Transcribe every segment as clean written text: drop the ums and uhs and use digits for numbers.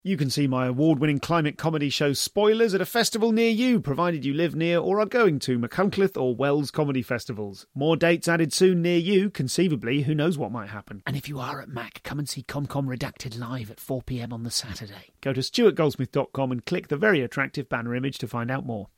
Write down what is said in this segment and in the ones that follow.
You can see my award-winning climate comedy show Spoilers at a festival near you, provided you live near or are going to Machynlleth or Wells comedy festivals. More dates added soon near you. Conceivably, who knows what might happen. And if you are at Mac, come and see ComCom Redacted live at 4 p.m. on the Saturday. Go to stuartgoldsmith.com and click the very attractive banner image to find out more.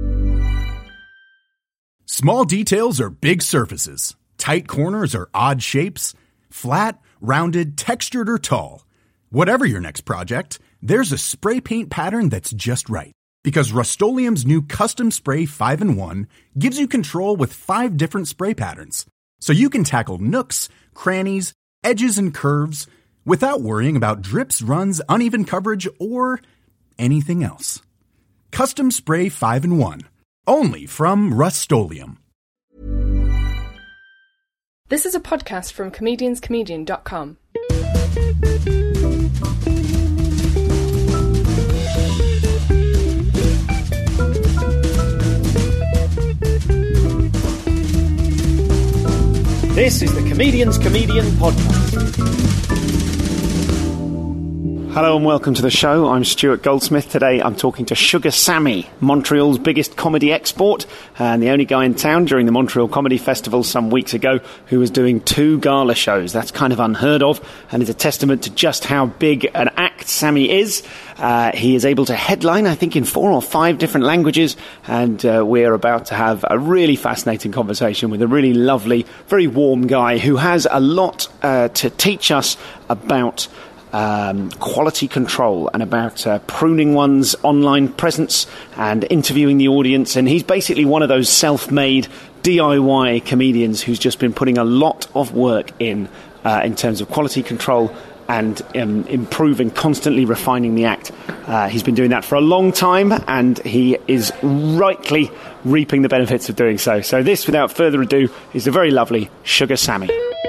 Small details are big surfaces. Tight corners are odd shapes. Flat, rounded, textured, or tall. Whatever your next project, there's a spray paint pattern that's just right. Because Rust-Oleum's new Custom Spray 5-in-1 gives you control with 5 different spray patterns. So you can tackle nooks, crannies, edges, and curves without worrying about drips, runs, uneven coverage, or anything else. Custom Spray 5-in-1. Only from Rust-Oleum. This is a podcast from comedianscomedian.com. This is the Comedian's Comedian podcast. Hello and welcome to the show. I'm Stuart Goldsmith. Today I'm talking to Sugar Sammy, Montreal's biggest comedy export and the only guy in town during the Montreal Comedy Festival some weeks ago who was doing 2 gala shows. That's kind of unheard of and is a testament to just how big an act Sammy is. He is able to headline, I think, in 4 or 5 different languages, and we're about to have a really fascinating conversation with a really lovely, very warm guy who has a lot to teach us about quality control and about pruning one's online presence and interviewing the audience. And he's basically one of those self-made DIY comedians who's just been putting a lot of work in terms of quality control and improving, constantly refining the act. He's been doing that for a long time, and he is rightly reaping the benefits of doing so. So this, without further ado, is the very lovely Sugar Sammy.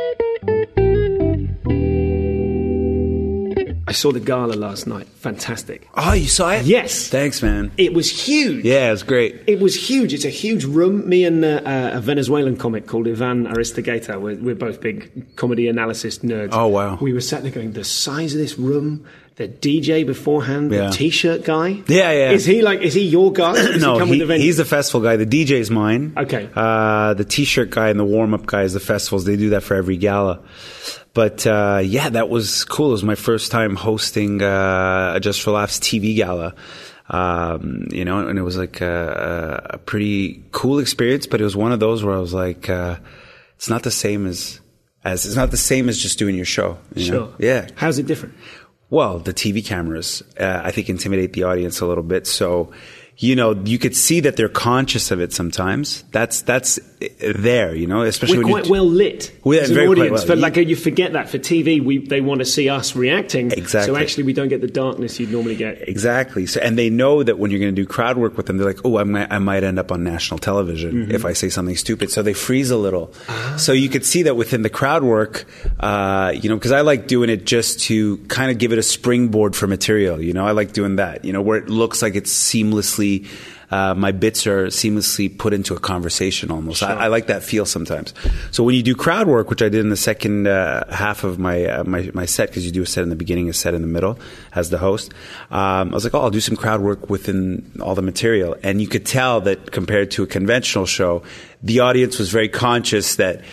I saw the gala last night. Fantastic. Oh, you saw it? Yes. Thanks, man. It was huge. Yeah, it was great. It was huge. It's a huge room. Me and a Venezuelan comic called Ivan Aristigueta, we're both big comedy analysis nerds. Oh, wow. We were sat there going, the size of this room, the DJ beforehand, the T-shirt guy. Yeah. Is he your guy? No, he's the festival guy. The DJ's mine. Okay. The T-shirt guy and the warm-up guy is the festivals. They do that for every gala. But, that was cool. It was my first time hosting a Just for Laughs TV gala. And it was like a pretty cool experience, but it was one of those where I was like, it's not the same as it's not the same as just doing your show. You know? Yeah. How's it different? Well, the TV cameras, I think, intimidate the audience a little bit. So, you could see that they're conscious of it sometimes. That's there, especially we're when quite well lit as an very audience. well. But you forget that for TV, they want to see us reacting. Exactly. So actually, we don't get the darkness you'd normally get. Exactly. So, and they know that when you're going to do crowd work with them, they're like, oh, I might end up on national television if I say something stupid. So they freeze a little. So you could see that within the crowd work, because I like doing it just to kind of give it a springboard for material. I like doing that, where it looks like it's seamlessly my bits are seamlessly put into a conversation almost. Sure. I like that feel sometimes. So when you do crowd work, which I did in the second half of my set, because you do a set in the beginning, a set in the middle as the host, I was like, I'll do some crowd work within all the material. And you could tell that compared to a conventional show, the audience was very conscious that,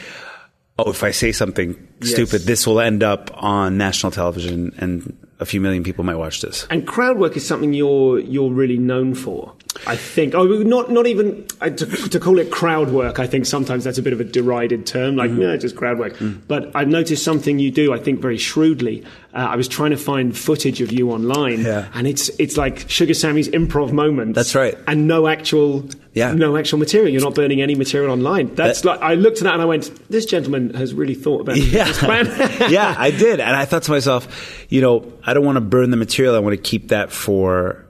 if I say something stupid, this will end up on national television and a few million people might watch this. And crowd work is something you're really known for, I think. Not even to call it crowd work. I think sometimes that's a bit of a derided term, just crowd work. But I've noticed something you do, I think, very shrewdly. I was trying to find footage of you online, and it's like Sugar Sammy's improv moments. That's right. And no actual material. You're not burning any material online. I looked at that and I went, this gentleman has really thought about this plan. Yeah, I did. And I thought to myself, I don't want to burn the material. I want to keep that for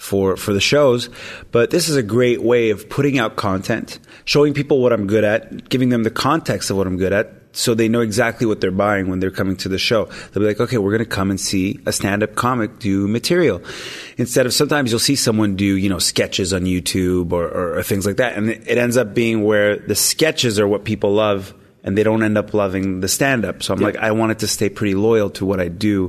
the shows. But this is a great way of putting out content, showing people what I'm good at, giving them the context of what I'm good at, so they know exactly what they're buying when they're coming to the show. They'll be like, okay, we're going to come and see a stand-up comic do material. Instead of, sometimes you'll see someone do, sketches on YouTube or things like that. And it ends up being where the sketches are what people love and they don't end up loving the stand-up. So I'm like, I want it to stay pretty loyal to what I do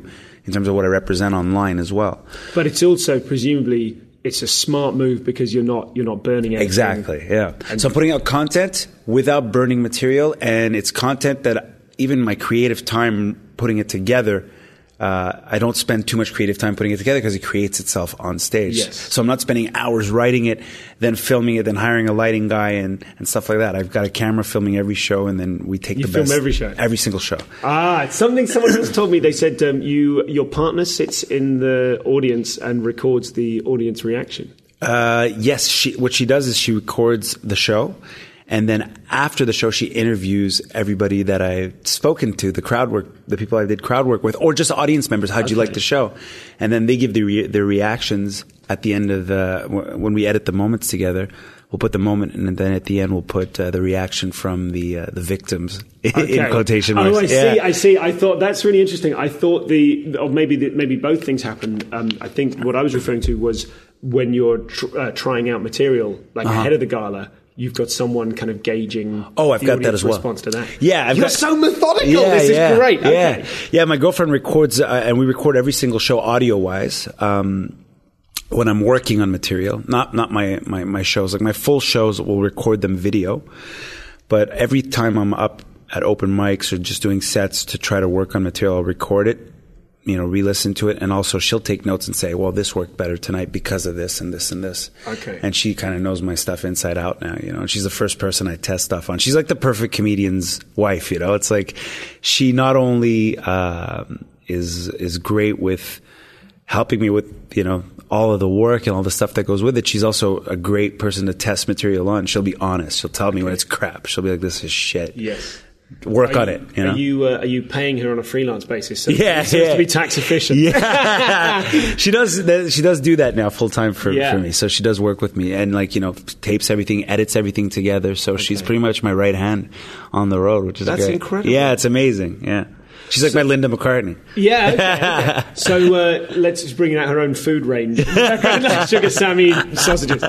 in terms of what I represent online as well. But it's also presumably it's a smart move because you're not burning anything. Exactly, yeah. So I'm putting out content without burning material, and it's content that even my creative time putting it together, I don't spend too much creative time putting it together because it creates itself on stage. Yes. So I'm not spending hours writing it, then filming it, then hiring a lighting guy and stuff like that. I've got a camera filming every show, and then we take the best. You film every show? Every single show. It's something someone else told me. They said your partner sits in the audience and records the audience reaction. Yes, what she does is she records the show, and then after the show, she interviews everybody that I've spoken to, the crowd work, the people I did crowd work with, or just audience members. How'd you like the show? And then they give their reactions at the end of when we edit the moments together. We'll put the moment, and then at the end we'll put the reaction from the victims in quotation marks. Oh, I see. I thought that's really interesting. I thought maybe both things happen. I think what I was referring to was when you're trying out material, like ahead of the gala. You've got someone kind of gauging I've got that as well. Response to that. Yeah, You're so methodical. This is great. Okay. Yeah. My girlfriend records, and we record every single show audio-wise. When I'm working on material, not my shows, like my full shows, we'll record them video. But every time I'm up at open mics or just doing sets to try to work on material, I'll record it, re-listen to it, and also she'll take notes and say, well, this worked better tonight because of this and this and this. Okay. And she kind of knows my stuff inside out now, and she's the first person I test stuff on. She's like the perfect comedian's wife, It's like she not only is great with helping me with, all of the work and all the stuff that goes with it. She's also a great person to test material on. She'll be honest. She'll tell me when it's crap. She'll be like, this is shit. Yes. Work on it. Are you paying her on a freelance basis? So yeah, it seems to be tax efficient. Yeah, she does do that now full time for me. So she does work with me and tapes everything, edits everything together. So she's pretty much my right hand on the road, which is that's great. Incredible. Yeah, it's amazing. Yeah. She's like my Linda McCartney. Yeah, okay. So let's just bring out her own food range. Sugar Sammy sausages.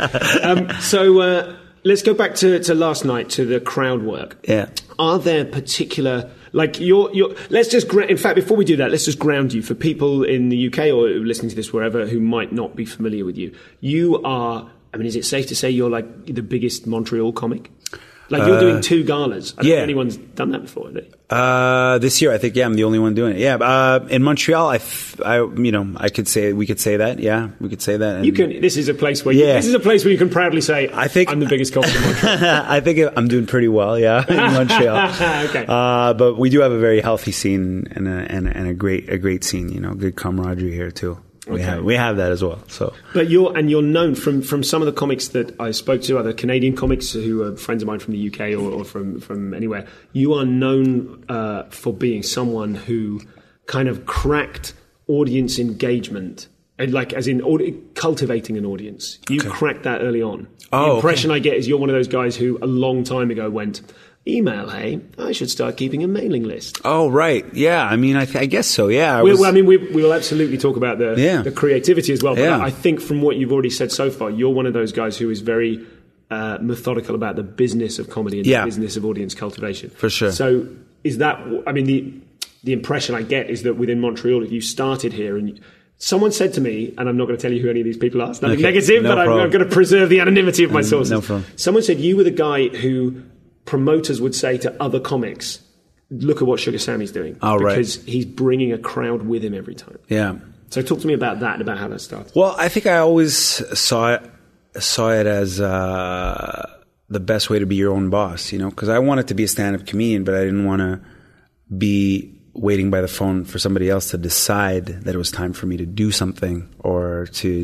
Let's go back to last night, to the crowd work. Yeah. Are there particular, let's just, in fact, before we do that, let's just ground you for people in the UK or listening to this wherever who might not be familiar with you. You are, is it safe to say you're like the biggest Montreal comic? Like you're doing 2 galas. I don't think anyone's done that before, have they? This year, I think, I'm the only one doing it. Yeah. In Montreal, we could say that. Yeah, we could say that. And this is a place where you can proudly say, I'm the biggest comic in Montreal. I think I'm doing pretty well. Yeah, in Montreal. Okay. But we do have a very healthy scene and a great scene. Good camaraderie here too. We have that as well. So, but you're known from some of the comics that I spoke to, other Canadian comics who are friends of mine from the UK or from anywhere. You are known for being someone who kind of cracked audience engagement, and cultivating an audience. You cracked that early on. The impression I get is you're one of those guys who a long time ago went, email, hey, I should start keeping a mailing list. Oh, right. Yeah. I guess so. Yeah. We will absolutely talk about the creativity as well. But I think from what you've already said so far, you're one of those guys who is very methodical about the business of comedy and the business of audience cultivation. For sure. So is that, the impression I get is that within Montreal, if you started here and someone said to me, and I'm not going to tell you who any of these people are, it's nothing negative, but I'm going to preserve the anonymity of my sources. No problem. Someone said you were the guy who promoters would say to other comics, look at what Sugar Sammy's doing. Because he's bringing a crowd with him every time. Yeah. So talk to me about that, about how that started. Well, I think I always saw it as the best way to be your own boss, because I wanted to be a stand-up comedian, but I didn't want to be waiting by the phone for somebody else to decide that it was time for me to do something or to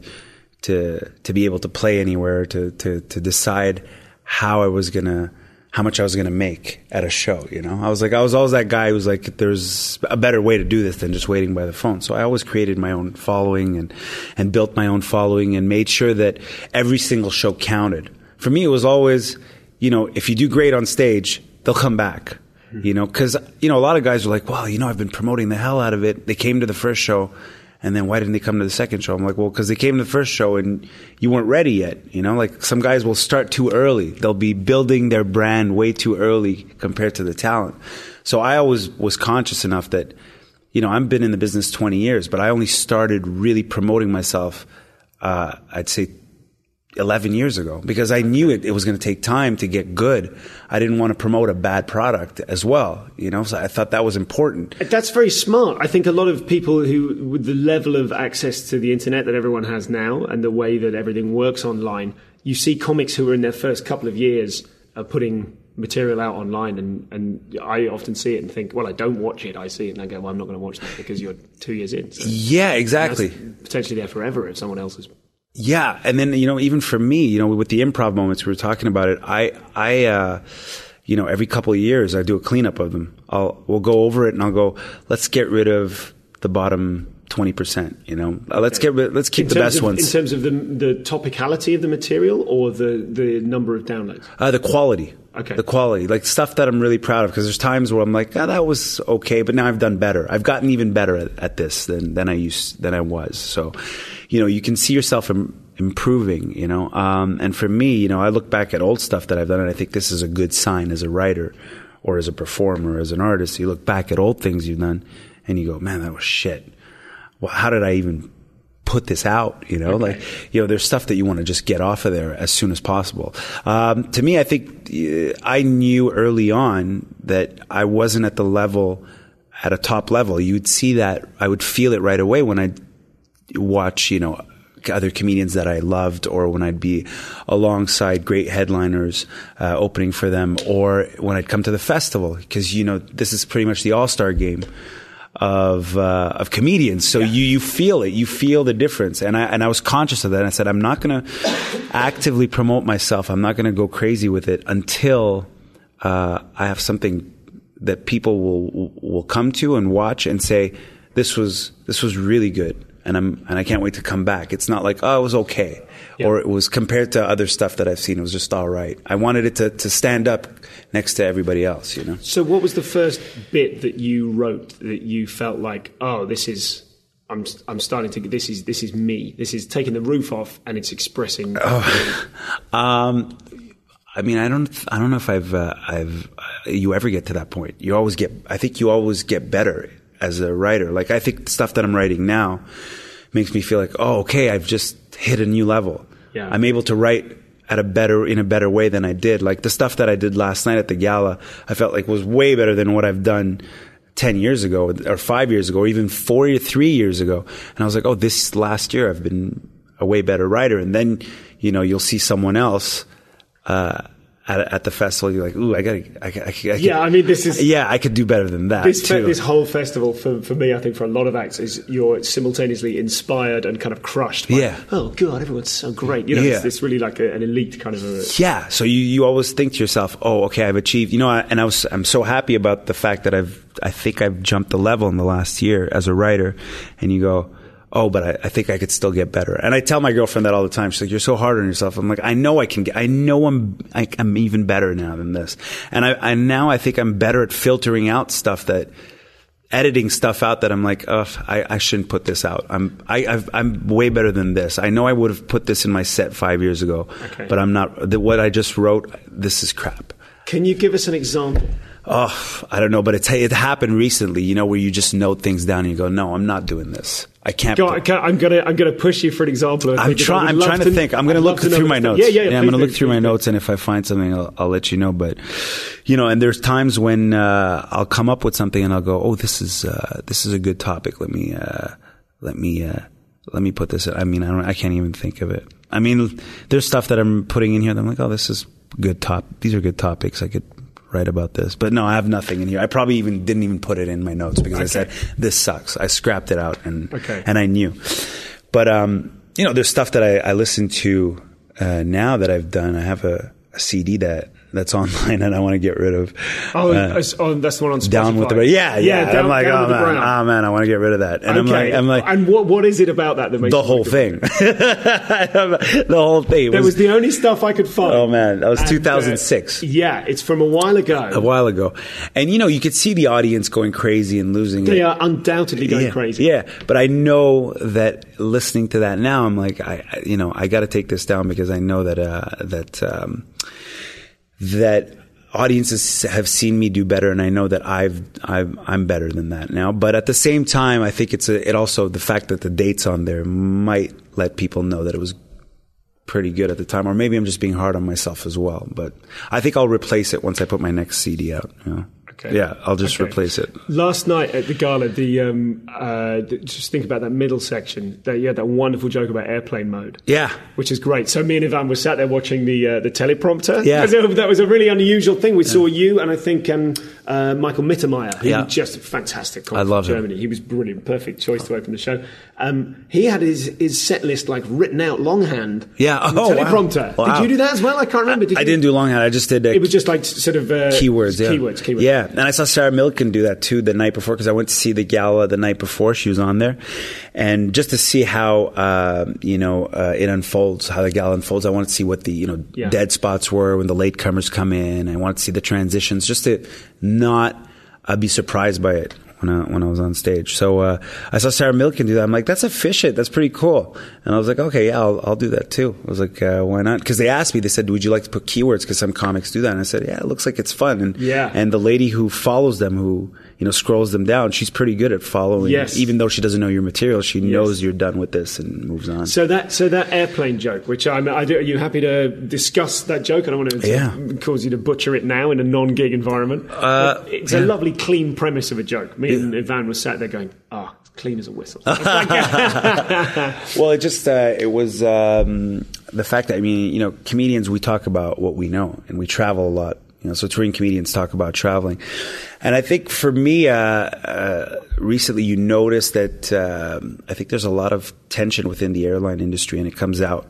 be able to play anywhere, to decide how much I was going to make at a show, I was always that guy who was like, there's a better way to do this than just waiting by the phone. So I always created my own following and built my own following and made sure that every single show counted. For me, it was always, if you do great on stage, they'll come back, because, a lot of guys are like, well, I've been promoting the hell out of it. They came to the first show. And then why didn't they come to the second show? I'm like, well, because they came to the first show and you weren't ready yet. Some guys will start too early. They'll be building their brand way too early compared to the talent. So I always was conscious enough that I've been in the business 20 years, but I only started really promoting myself, I'd say 11 years ago, because I knew it was going to take time to get good. I didn't want to promote a bad product as well, so I thought that was important. That's very smart. I think a lot of people who, with the level of access to the internet that everyone has now and the way that everything works online, you see comics who are in their first couple of years are putting material out online, and I often see it and think, well, I don't watch it. I see it and I go, well, I'm not going to watch that because you're 2 years in. So yeah, exactly. That's potentially there forever if someone else is. Yeah, and then even for me, with the improv moments, we were talking about it. I every couple of years I do a cleanup of them. We'll go over it and I'll go, let's get rid of the bottom 20%. Let's keep the best ones. In terms of the topicality of the material or the number of downloads. The quality. Okay. The quality, like stuff that I'm really proud of, because there's times where I'm like, that was okay, but now I've done better. I've gotten even better at this than I was. So, you can see yourself improving, and for me, I look back at old stuff that I've done and I think this is a good sign as a writer or as a performer, as an artist. You look back at old things you've done and you go, man, that was shit. Well, how did I even put this out? Okay. There's stuff that you want to just get off of there as soon as possible. To me, I think I knew early on that I wasn't at a top level. You would see that, I would feel it right away when I'd watch, other comedians that I loved, or when I'd be alongside great headliners, opening for them, or when I'd come to the festival, because, this is pretty much the all-star game of comedians. So you feel it. You feel the difference. And I was conscious of that. And I said, I'm not going to actively promote myself. I'm not going to go crazy with it until I have something that people will come to and watch and say, this was really good. And I can't wait to come back. It's not like, oh, it was okay. Yeah. Or it was, compared to other stuff that I've seen, it was just all right. I wanted it to stand up next to everybody else, So what was the first bit that you wrote that you felt like, oh, this is, I'm starting to, this is me. This is taking the roof off and it's expressing. I don't know if you ever get to that point. I think you always get better as a writer. Like, I think the stuff that I'm writing now makes me feel like, oh, okay, I've just hit a new level. Yeah. I'm able to write in a better way than I did. Like the stuff that I did last night at the gala, I felt like was way better than what I've done 10 years ago or 5 years ago or even 3 years ago. And I was like, oh, this last year I've been a way better writer. And then, you'll see someone else, at the festival, you're like, ooh, I could do better than that. This whole festival, for me, I think for a lot of acts, is you're simultaneously inspired and kind of crushed by, oh God, everyone's so great. It's really like an elite kind of a... Yeah, so you always think to yourself, oh, okay, I've achieved, I'm so happy about the fact that I think I've jumped the level in the last year as a writer, and you go, oh, but I think I could still get better. And I tell my girlfriend that all the time. She's like, you're so hard on yourself. I'm like, I know I'm even better now than this. And I think I'm better at filtering out stuff, editing stuff out that I'm like, I shouldn't put this out. I'm way better than this. I know I would have put this in my set 5 years ago, but I'm not. What I just wrote, this is crap. Can you give us an example? Oh, I don't know, but it happened recently, where you just note things down and you go, no, I'm not doing this. I can't. I'm gonna push you for an example. I'm trying to think. I'm going to look through my notes. Yeah. I'm going to look through my notes, and if I find something, I'll let you know. But and there's times when I'll come up with something and I'll go, oh, this is a good topic. Let me put this in. I can't even think of it. There's stuff that I'm putting in here that I'm like, oh, this is good these are good topics. I could write about this, but no, I have nothing in here. I probably didn't even put it in my notes because I said this sucks. I scrapped it out and I knew. But there's stuff that I listen to now that I've done. I have a CD that's online and I want to get rid of. That's the one on Spotify. Down with the yeah. I'm like, oh man, I want to get rid of that. And I'm like, and what is it about that makes the whole thing? The whole thing. That was the only stuff I could find. Oh man, that was 2006. It's from a while ago. And you could see the audience going crazy and losing it. They are undoubtedly going crazy. Yeah, but I know that listening to that now, I'm like, I got to take this down because I know that audiences have seen me do better, and I know that I'm better than that now. But at the same time, I think it also the fact that the date's on there might let people know that it was pretty good at the time, or maybe I'm just being hard on myself as well. But I think I'll replace it once I put my next CD out. You know? Okay. Yeah, I'll just replace it. Last night at the gala, just think about that middle section. You had that wonderful joke about airplane mode. Yeah. Which is great. So me and Ivan were sat there watching the teleprompter. Yeah. That was a really unusual thing. We saw you and I think Michael Mittermeier, who was just a fantastic comic from Germany. He was brilliant. Perfect choice to open the show. He had his set list written out longhand. Yeah. On the teleprompter. Wow. Did you do that as well? I can't remember. I didn't do longhand. I just did. It was just sort of keywords. Yeah. Keywords. Yeah. And I saw Sarah Millican do that too the night before, because I went to see the gala the night before she was on there, and just to see how it unfolds, how the gala unfolds. I wanted to see what the dead spots were when the latecomers come in. I wanted to see the transitions, just to not be surprised by it when I was on stage. So I saw Sarah Millican do that. I'm like, that's efficient. That's pretty cool. And I was like, okay, yeah, I'll do that too. I was like, why not? Because they asked me, they said, would you like to put keywords? Because some comics do that. And I said, yeah, it looks like it's fun. And the lady who follows them, who scrolls them down, she's pretty good at following. Yes. Even though she doesn't know your material, she knows you're done with this and moves on. So that airplane joke, which are you happy to discuss that joke? I don't want to cause you to butcher it now in a non-gig environment. It's a lovely, clean premise of a joke. Me and Ivan was sat there going, clean as a whistle. Well, it was the fact that, comedians, we talk about what we know, and we travel a lot. So touring comedians talk about traveling. And I think for me, recently you notice that I think there's a lot of tension within the airline industry, and it comes out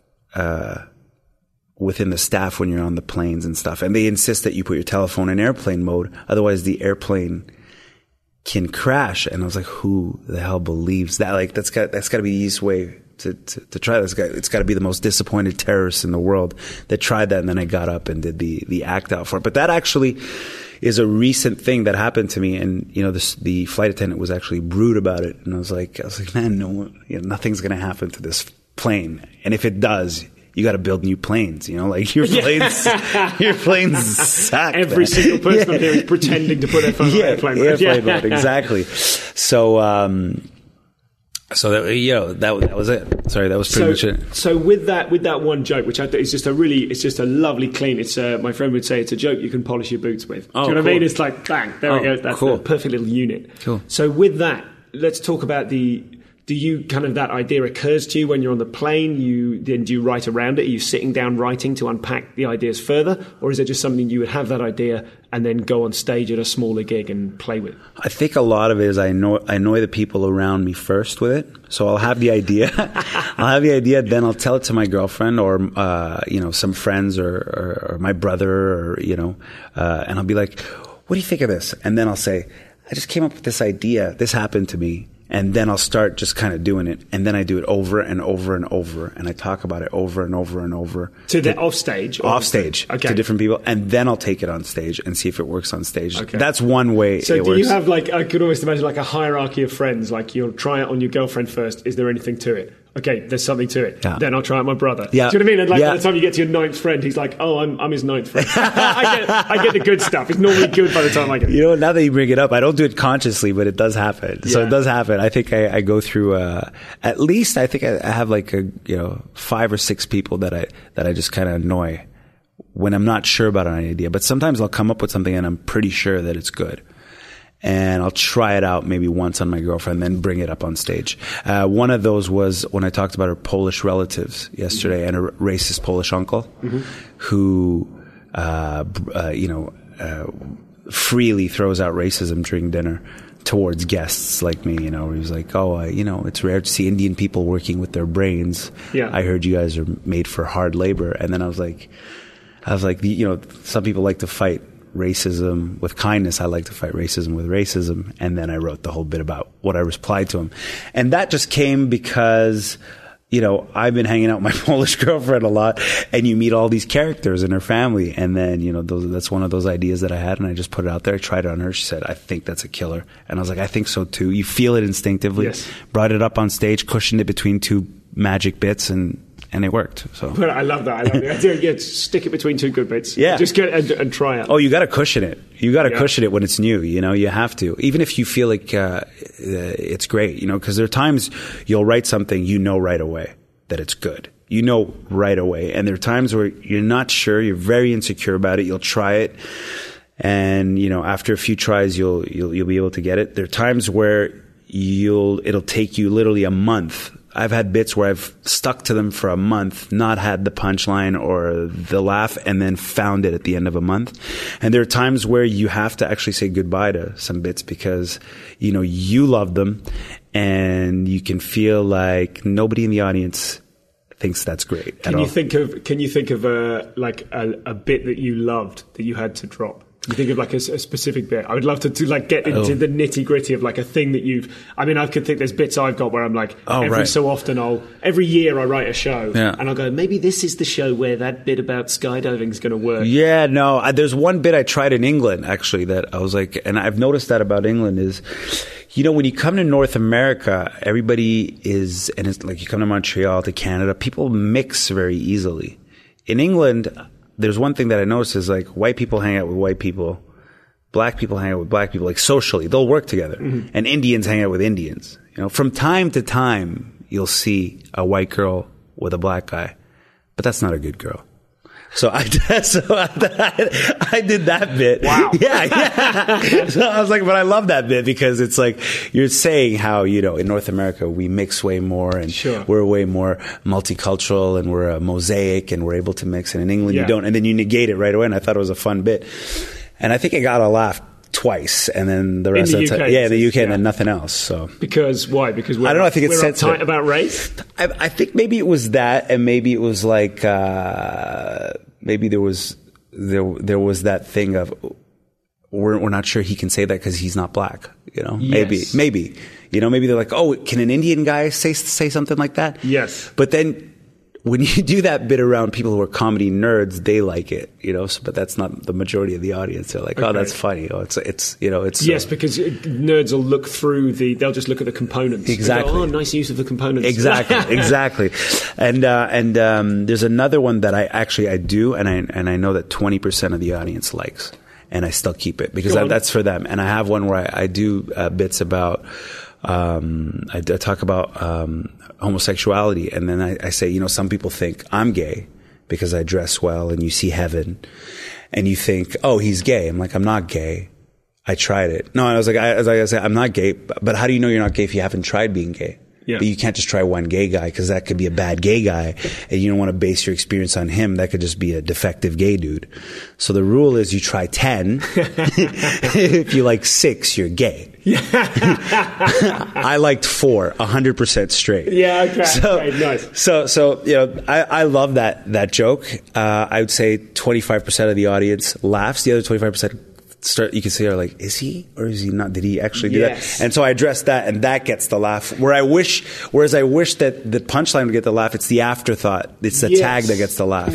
within the staff when you're on the planes and stuff. And they insist that you put your telephone in airplane mode, otherwise the airplane can crash. And I was like, who the hell believes that? That's got to be the easiest way to try this. It's got to be the most disappointed terrorists in the world that tried that. And then I got up and did the act out for it. But that actually is a recent thing that happened to me. And, the flight attendant was actually rude about it. And I was like, man, nothing's going to happen to this plane. And if it does, you got to build new planes, your planes suck. Every single person on here is pretending to put their phone on airplane mode. Mode, exactly. So, that was it. Sorry, that was pretty much it. So with that one joke, which I think is just a lovely clean. It's my friend would say it's a joke you can polish your boots with. Do you know what I mean? It's like bang, there we go. That's a perfect little unit. Cool. So with that, let's talk about do you kind of that idea occurs to you when you're on the plane? Do you write around it? Are you sitting down writing to unpack the ideas further? Or is it just something you would have that idea and then go on stage at a smaller gig and play with? I think a lot of it is I annoy the people around me first with it. So I'll have the idea. Then I'll tell it to my girlfriend or, some friends or my brother and I'll be like, what do you think of this? And then I'll say, I just came up with this idea. This happened to me. And then I'll start just kind of doing it. And then I do it over and over and over. And I talk about it over and over and over. Off stage? Off stage. Okay. To different people. And then I'll take it on stage and see if it works on stage. Okay. That's one way so it works. So do you have I could almost imagine a hierarchy of friends. You'll try it on your girlfriend first. Is there anything to it? Okay, there's something to it. Yeah. Then I'll try it on my brother. Yeah. Do you know what I mean? And by the time you get to your ninth friend, he's like, oh, I'm his ninth friend. I get the good stuff. It's normally good by the time I get it. Now that you bring it up, I don't do it consciously, but it does happen. Yeah. So it does happen. I think I go through, at least I think I have 5 or 6 people that I just kind of annoy when I'm not sure about an idea. But sometimes I'll come up with something and I'm pretty sure that it's good. And I'll try it out maybe once on my girlfriend, then bring it up on stage. One of those was when I talked about her Polish relatives yesterday and a racist Polish uncle who, freely throws out racism during dinner towards guests like me. He was like, it's rare to see Indian people working with their brains. Yeah. I heard you guys are made for hard labor. And then I was like, some people like to fight racism with kindness. I like to fight racism with racism. And then I wrote the whole bit about what I replied to him. And that just came because, I've been hanging out with my Polish girlfriend a lot, and you meet all these characters in her family. And then, that's one of those ideas that I had, and I just put it out there. I tried it on her. She said, I think that's a killer. And I was like, I think so too. You feel it instinctively. Yes. Brought it up on stage, cushioned it between 2 magic bits, and and it worked. So, but I love that. I love the idea. Yeah, stick it between two good bits. Yeah, just get and try it. Oh, you got to cushion it. You got to cushion it when it's new. You know, you have to, even if you feel like it's great. You know, because there are times you'll write something right away that it's good. Right away, and there are times where you're not sure. You're very insecure about it. You'll try it, and after a few tries, you'll be able to get it. There are times where it'll take you literally a month. I've had bits where I've stuck to them for a month, not had the punchline or the laugh, and then found it at the end of a month. And there are times where you have to actually say goodbye to some bits because, you love them and you can feel like nobody in the audience thinks that's great. Can you think of a bit that you loved that you had to drop? You think of a specific bit. I would love to get into the nitty gritty of a thing that I could think there's bits I've got where I'm so often every year I write a show and I'll go, maybe this is the show where that bit about skydiving is going to work. Yeah, no, there's one bit I tried in England actually that I was like, and I've noticed that about England is, when you come to North America, everybody is, and it's like you come to Montreal, to Canada, people mix very easily. In England, there's one thing that I noticed is white people hang out with white people, black people hang out with black people, socially, they'll work together. Mm-hmm. And Indians hang out with Indians. From time to time, you'll see a white girl with a black guy, but that's not a good girl. So I did that bit. Wow. Yeah. So I was like, but I love that bit because it's you're saying how, in North America, we mix way more and we're way more multicultural and we're a mosaic and we're able to mix. And in England, you don't. And then you negate it right away. And I thought it was a fun bit. And I think I got a laugh twice, and then the rest of the time, in the UK, and then nothing else. So because why? Because I don't know. I think it's uptight about race. I think maybe it was that, and maybe it was maybe there was that thing of we're not sure he can say that because he's not black. Yes. Maybe maybe they're like, oh, can an Indian guy say something like that? Yes, but then. When you do that bit around people who are comedy nerds, they like it, but that's not the majority of the audience. They're like, oh, that's funny. Oh, it's yes, because nerds will look through they'll just look at the components. Exactly. Go, oh, nice use of the components. Exactly. And there's another one that I do, and I know that 20% of the audience likes, and I still keep it because that's for them. And I have one where I do bits about, I talk about, homosexuality, and then I say, some people think I'm gay because I dress well and you see heaven and you think, oh, he's gay. I'm like, I'm not gay. I tried it. No, I was like, I say, I'm not gay, but how do you know you're not gay if you haven't tried being gay? Yeah. But you can't just try one gay guy because that could be a bad gay guy and you don't want to base your experience on him. That could just be a defective gay dude. So the rule is you try 10. If you like 6, you're gay. I liked 4, 100% straight. Yeah, okay. Nice. So I love that joke. I would say 25% of the audience laughs. The other 25% you can say, like, is he or is he not? Did he actually do that? And so I address that, and that gets the laugh. Whereas I wish that the punchline would get the laugh. It's the afterthought. It's the tag that gets the laugh.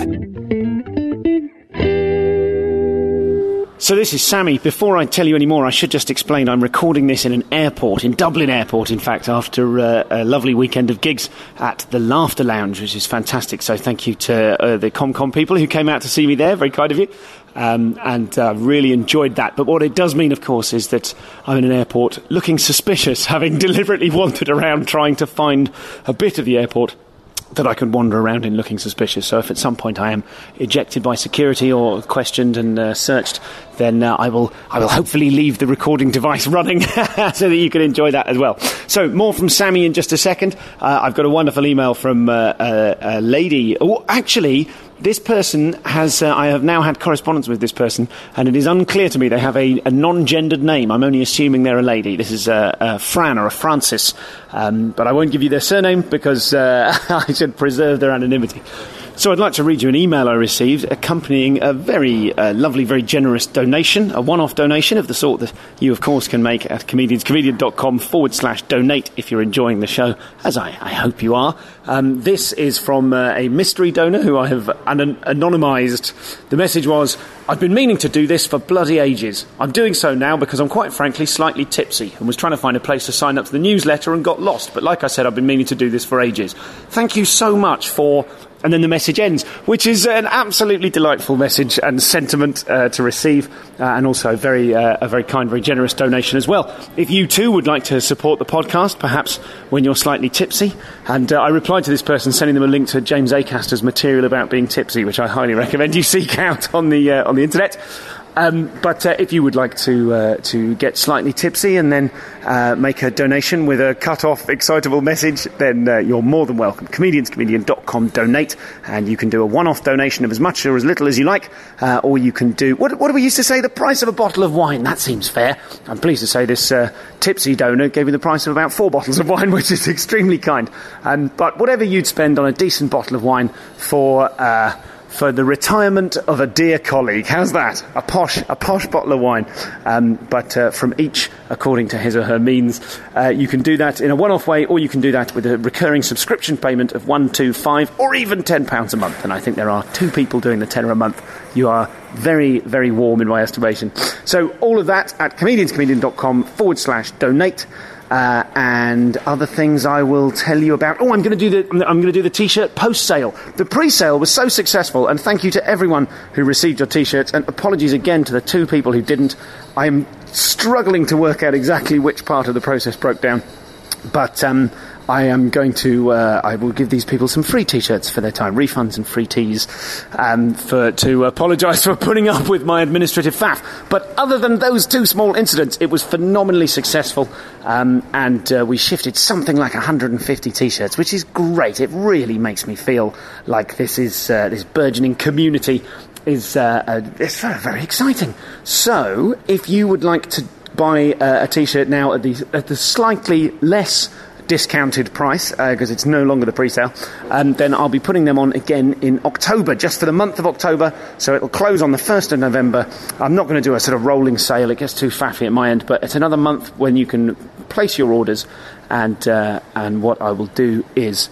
So this is Sammy. Before I tell you any more, I should just explain I'm recording this in an airport, in Dublin Airport, in fact, after a lovely weekend of gigs at the Laughter Lounge, which is fantastic. So thank you to the ComCom people who came out to see me there. Very kind of you. And really enjoyed that. But what it does mean, of course, is that I'm in an airport looking suspicious, having deliberately wandered around trying to find a bit of the airport that I could wander around in looking suspicious. So if at some point I am ejected by security or questioned and searched, then I will hopefully leave the recording device running so that you can enjoy that as well. So more from Sammy in just a second. I've got a wonderful email from a lady. Oh, actually, this person has, I have now had correspondence with this person, and it is unclear to me they have a non-gendered name. I'm only assuming they're a lady. This is a Fran or a Francis, but I won't give you their surname because I should preserve their anonymity. So I'd like to read you an email I received accompanying a very lovely, very generous donation, a one-off donation of the sort that you, of course, can make at comedianscomedian.com/donate if you're enjoying the show, as I hope you are. This is from a mystery donor who I have anonymised. The message was, I've been meaning to do this for bloody ages. I'm doing so now because I'm quite frankly slightly tipsy and was trying to find a place to sign up to the newsletter and got lost. But like I said, I've been meaning to do this for ages. Thank you so much for and then the message ends, which is an absolutely delightful message and sentiment to receive, and also a very kind, very generous donation as well. If you too would like to support the podcast, perhaps when you're slightly tipsy, and I replied to this person sending them a link to James Acaster's material about being tipsy, which I highly recommend you seek out on the internet. But if you would like to get slightly tipsy and then make a donation with a cut-off, excitable message, then you're more than welcome. Comedianscomedian.com, donate, and you can do a one-off donation of as much or as little as you like, or you can do, what do we used to say, the price of a bottle of wine. That seems fair. I'm pleased to say this tipsy donor gave me the price of about 4 bottles of wine, which is extremely kind. But whatever you'd spend on a decent bottle of wine for the retirement of a dear colleague. How's that? A posh bottle of wine. But from each, according to his or her means, you can do that in a one-off way, or you can do that with a recurring subscription payment of £1, £2, £5, or even £10 a month. And I think there are 2 people doing the tenner a month. You are very, very warm in my estimation. So all of that at comedianscomedian.com/donate. And other things I will tell you about. I'm going to do the T-shirt post sale. The pre-sale was so successful, and thank you to everyone who received your T-shirts. And apologies again to the 2 people who didn't. I am struggling to work out exactly which part of the process broke down, but I am going to. I will give these people some free T-shirts for their time, refunds and free teas, to apologise for putting up with my administrative faff. But other than those 2 small incidents, it was phenomenally successful, and we shifted something like 150 T-shirts, which is great. It really makes me feel like this burgeoning community is it's very exciting. So, if you would like to buy a T-shirt now at the slightly less discounted price, because it's no longer the pre-sale, then I'll be putting them on again in October, just for the month of October, so it'll close on the 1st of November. I'm not going to do a sort of rolling sale, it gets too faffy at my end, but it's another month when you can place your orders, and what I will do is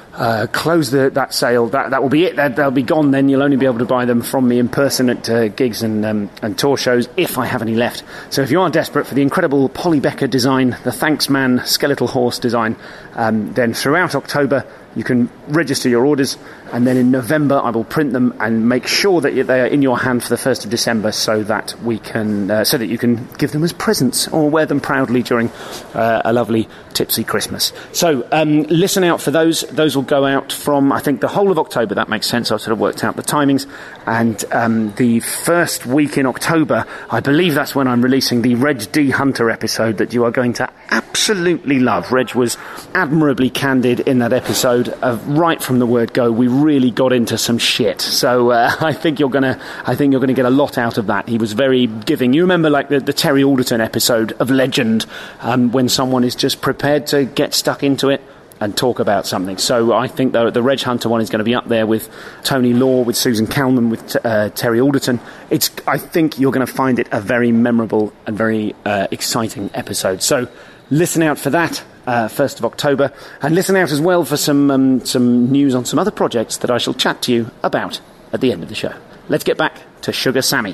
close that sale. That will be it. They'll be gone then. You'll only be able to buy them from me in person at gigs and tour shows, if I have any left. So if you are desperate for the incredible Polly Becker design, the Thanks Man skeletal horse design, then throughout October you can register your orders, and then in November I will print them and make sure that they are in your hand for the 1st of December, so that you can give them as presents or wear them proudly during a lovely tipsy Christmas. So listen out for those. Those will go out from, I think, the whole of October. That makes sense. I've sort of worked out the timings, and the first week in October, I believe that's when I'm releasing the Reg D. Hunter episode that you are going to absolutely love. Reg was admirably candid in that episode. Right from the word go, we really got into some shit. So I think you're gonna get a lot out of that. He was very giving. You remember, like the Terry Alderton episode of Legend, when someone is just prepared to get stuck into it and talk about something. So I think the Reg Hunter one is going to be up there with Tony Law, with Susan Calman, with Terry Alderton. I think you're going to find it a very memorable and very exciting episode. So listen out for that. 1st of October, and listen out as well for some news on some other projects that I shall chat to you about at the end of the show. Let's get back to Sugar Sammy.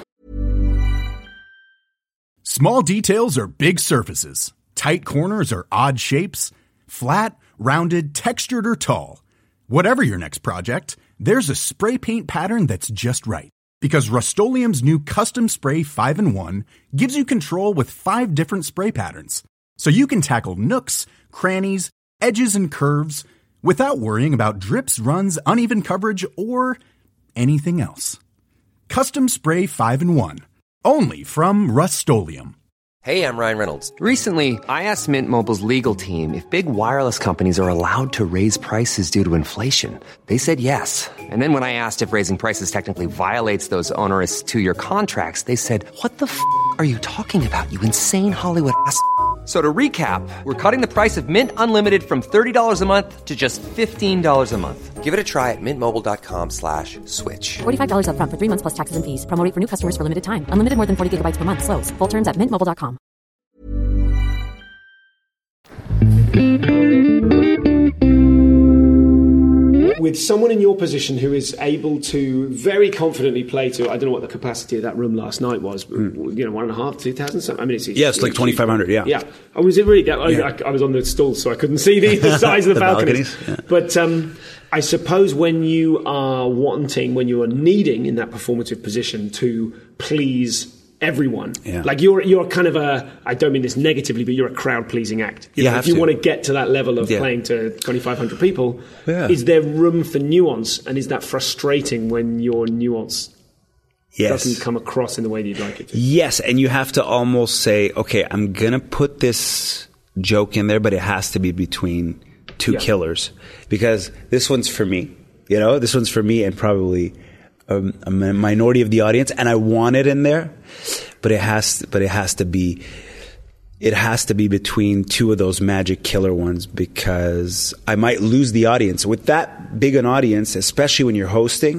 Small details are big surfaces. Tight corners are odd shapes. Flat, rounded, textured, or tall. Whatever your next project, there's a spray paint pattern that's just right. Because Rust-Oleum's new Custom Spray 5-in-1 gives you control with 5 different spray patterns. So you can tackle nooks, crannies, edges, and curves without worrying about drips, runs, uneven coverage, or anything else. Custom Spray 5-in-1. Only from Rust-Oleum. Hey, I'm Ryan Reynolds. Recently, I asked Mint Mobile's legal team if big wireless companies are allowed to raise prices due to inflation. They said yes. And then when I asked if raising prices technically violates those onerous 2-year contracts, they said, "What the f*** are you talking about, you insane Hollywood ass?" So to recap, we're cutting the price of Mint Unlimited from $30 a month to just $15 a month. Give it a try at mintmobile.com/switch. $45 up front for 3 months plus taxes and fees. Promo rate for new customers for limited time. Unlimited more than 40 gigabytes per month. Slows full terms at mintmobile.com. With someone in your position who is able to very confidently play to, I don't know what the capacity of that room last night was, but, 1,500, 2,000 something. I mean, it's like 2,500. Yeah. Yeah. Was it really? I was on the stool, so I couldn't see the size of the balconies. Yeah. But I suppose when you are needing in that performative position to please everyone, like you're kind of I don't mean this negatively, but you're a crowd pleasing act. If you want to get to that level of playing to 2,500 people, is there room for nuance, and is that frustrating when your nuance doesn't come across in the way that you'd like it to? Yes, and you have to almost say, okay, I'm gonna put this joke in there, but it has to be between two killers, because this one's for me. This one's for me and probably a minority of the audience, and I want it in there, but it has to be between two of those magic killer ones, because I might lose the audience with that big an audience, especially when you're hosting.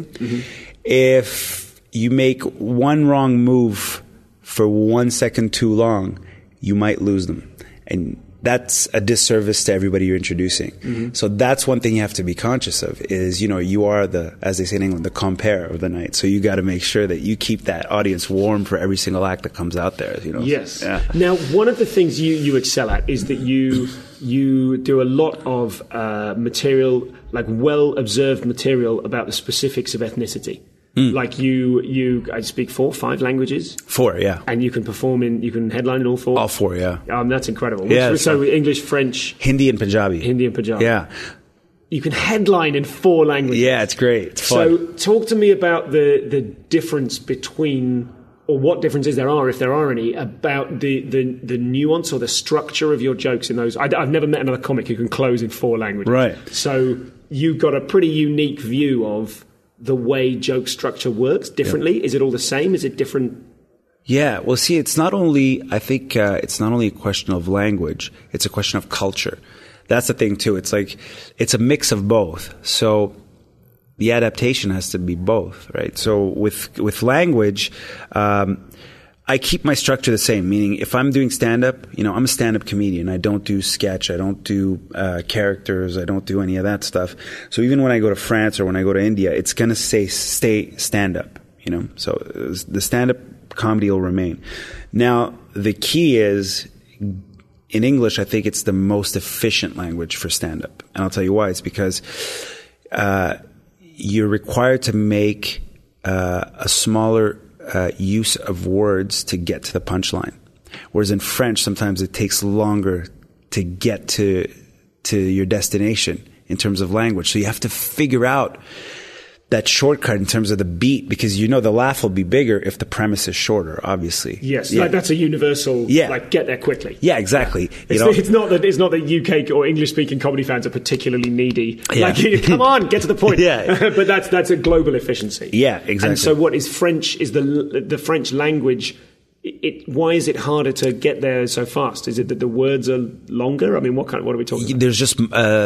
If you make one wrong move for 1 second too long, you might lose them, and that's a disservice to everybody you're introducing. So that's one thing you have to be conscious of is, you are as they say in England, the compere of the night. So you got to make sure that you keep that audience warm for every single act that comes out there. Yes. Yeah. Now, one of the things you excel at is that you do a lot of material, like well-observed material about the specifics of ethnicity. Like I speak 4-5 languages. 4, yeah. And you can you can headline in all 4? All 4, yeah. That's incredible. Yeah, so English, French... Hindi and Punjabi. Yeah. You can headline in 4 languages. Yeah, it's great. It's fun. So talk to me about the difference between, or what differences there are, if there are any, about the nuance or the structure of your jokes in those. I've never met another comic who can close in 4 languages. Right. So you've got a pretty unique view of the way joke structure works differently. Is it all the same? Is it different? Yeah. Well, see, it's not only a question of language. It's a question of culture. That's the thing too. It's a mix of both. So the adaptation has to be both, right? So with language, I keep my structure the same, meaning if I'm doing stand-up, I'm a stand-up comedian. I don't do sketch. I don't do characters. I don't do any of that stuff. So even when I go to France or when I go to India, it's going to stay stand-up, So the stand-up comedy will remain. Now, the key is, in English, I think it's the most efficient language for stand-up. And I'll tell you why. It's because you're required to make a smaller use of words to get to the punchline. Whereas in French, sometimes it takes longer to get to your destination in terms of language. So you have to figure out that shortcut in terms of the beat, because the laugh will be bigger if the premise is shorter, obviously. Yes, like that's a universal, like get there quickly. Yeah, exactly. It's not that UK or English speaking comedy fans are particularly needy. Yeah. Like, come on, get to the point. Yeah. But that's a global efficiency. Yeah, exactly. And so what is French, is the French language, why is it harder to get there so fast? Is it that the words are longer? I mean, what are we talking about? There's just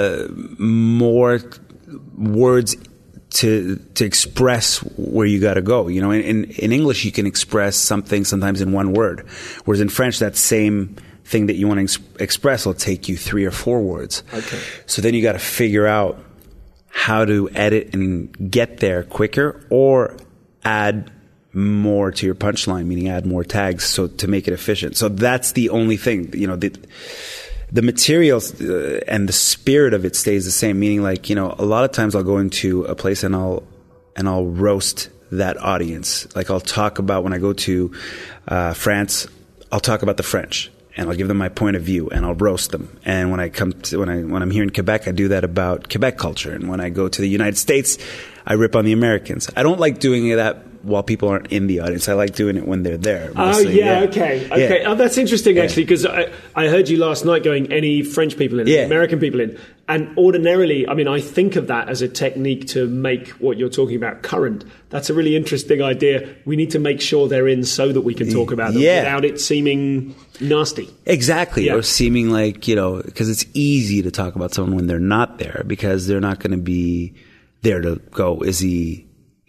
more words to express where you got to go. In English, you can express something sometimes in one word, whereas in French, that same thing that you want to express will take you 3 or 4 words. Okay. So then you got to figure out how to edit and get there quicker, or add more to your punchline, meaning add more tags, so to make it efficient. So that's the only thing. The materials and the spirit of it stays the same, meaning a lot of times I'll go into a place and I'll roast that audience. Like I'll talk about, when I go to France, I'll talk about the French and I'll give them my point of view and I'll roast them. And when I'm here in Quebec, I do that about Quebec culture. And when I go to the United States, I rip on the Americans. I don't like doing that while people aren't in the audience. I like doing it when they're there. Mostly. Okay. Yeah. Oh, that's interesting, actually, because I heard you last night going, any French people in, American people in. And ordinarily, I think of that as a technique to make what you're talking about current. That's a really interesting idea. We need to make sure they're in so that we can talk about them without it seeming nasty. Exactly. Or seeming like, because it's easy to talk about someone when they're not there, because they're not going to be there to go, is he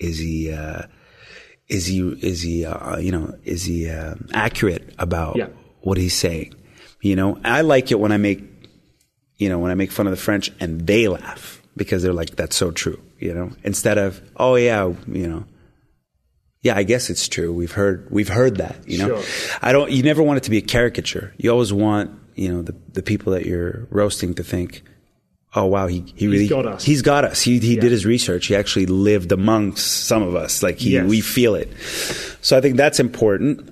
accurate about what he's saying? I like it when I make fun of the French and they laugh, because they're like, that's so true, instead of, oh yeah, I guess it's true. We've heard that, Sure. You never want it to be a caricature. You always want, the people that you're roasting to think, oh wow, he really got us. He's got us. He did his research. He actually lived amongst some of us. Like we feel it. So I think that's important.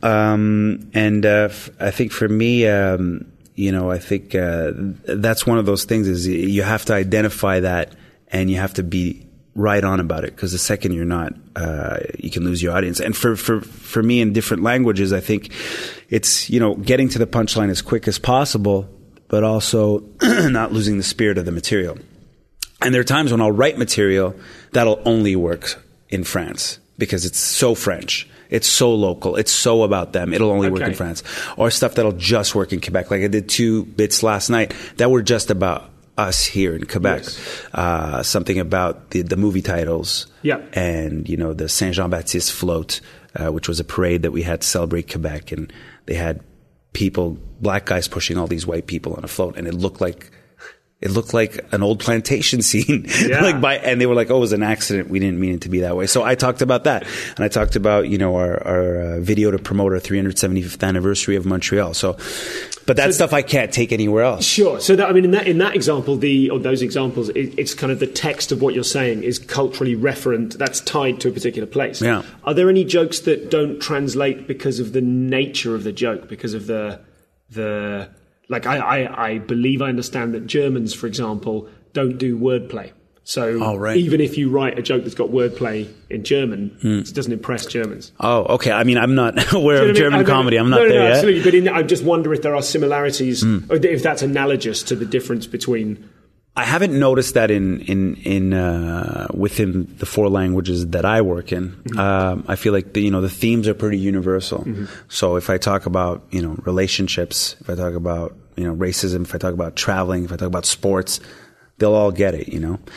I think for me, I think that's one of those things is you have to identify that and you have to be right on about it, because the second you're not, you can lose your audience. And for me in different languages, I think it's, getting to the punchline as quick as possible, but also not losing the spirit of the material. And there are times when I'll write material that'll only work in France because it's so French. It's so local. It's so about them. It'll only work in France. Or stuff that'll just work in Quebec. Like I did 2 bits last night that were just about us here in Quebec. Yes. Something about the movie titles. Yeah. And, the Saint Jean-Baptiste float, which was a parade that we had to celebrate Quebec. And they had black guys pushing all these white people on a float. And it looked like an old plantation scene. Yeah. And they were like, oh, it was an accident. We didn't mean it to be that way. So I talked about that. And I talked about, our video to promote our 375th anniversary of Montreal. But that stuff I can't take anywhere else. Sure. So in that example, those examples, it's kind of the text of what you're saying is culturally referent. That's tied to a particular place. Yeah. Are there any jokes that don't translate because of the nature of the joke, because of the like I believe I understand that Germans, for example, don't do wordplay. So even if you write a joke that's got wordplay in German, it doesn't impress Germans. Oh, okay. I mean, I'm not aware of German comedy. I'm not there yet. Absolutely. But I just wonder if there are similarities, or if that's analogous to the difference between. I haven't noticed that in within the 4 languages that I work in. Mm-hmm. I feel like the themes are pretty universal. Mm-hmm. So if I talk about relationships, if I talk about racism, if I talk about traveling, if I talk about sports, they'll all get it.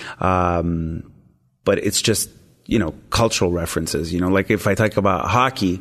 But it's just cultural references. Like if I talk about hockey,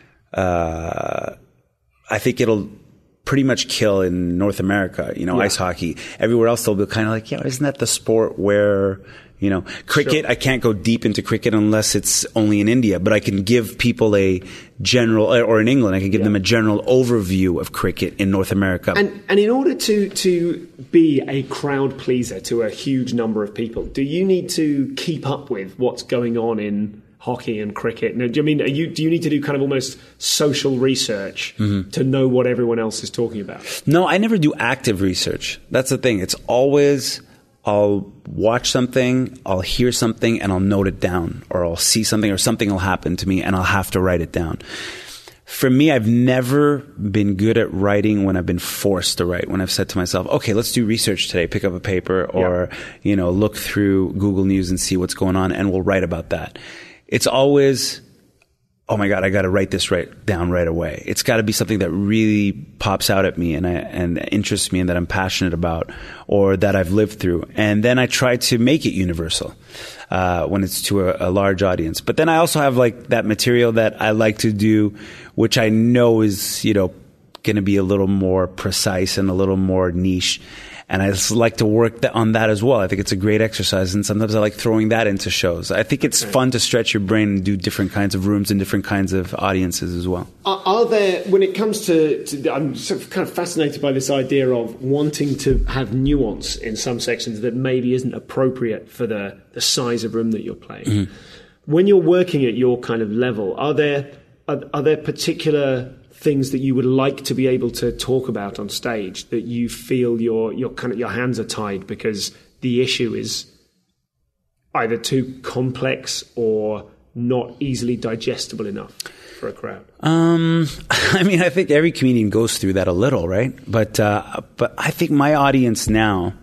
I think it'll pretty much kill in North America, ice hockey. Everywhere else, they'll be kind of like, isn't that the sport where, cricket, sure. I can't go deep into cricket unless it's only in India, but I can give people a general, or in England, I can give them a general overview of cricket in North America. And in order to be a crowd pleaser to a huge number of people, do you need to keep up with what's going on in hockey and cricket? Now, do you need to do kind of almost social research to know what everyone else is talking about? No, I never do active research. That's the thing. It's always I'll watch something, I'll hear something, and I'll note it down, or I'll see something, or something will happen to me, and I'll have to write it down. For me, I've never been good at writing when I've been forced to write. When I've said to myself, okay, let's do research today, pick up a paper, or look through Google News and see what's going on, and we'll write about that. It's always, oh my God, I got to write this down right away. It's got to be something that really pops out at me and interests me and that I'm passionate about or that I've lived through. And then I try to make it universal when it's to a large audience. But then I also have like that material that I like to do, which I know is, going to be a little more precise and a little more niche. And I just like to work on that as well. I think it's a great exercise. And sometimes I like throwing that into shows. I think it's fun to stretch your brain and do different kinds of rooms and different kinds of audiences as well. Are there, when it comes to I'm sort of kind of fascinated by this idea of wanting to have nuance in some sections that maybe isn't appropriate for the size of room that you're playing. Mm-hmm. When you're working at your kind of level, are there particular things that you would like to be able to talk about on stage that you feel your hands are tied because the issue is either too complex or not easily digestible enough for a crowd? I mean, I think every comedian goes through that a little, right? But I think my audience now,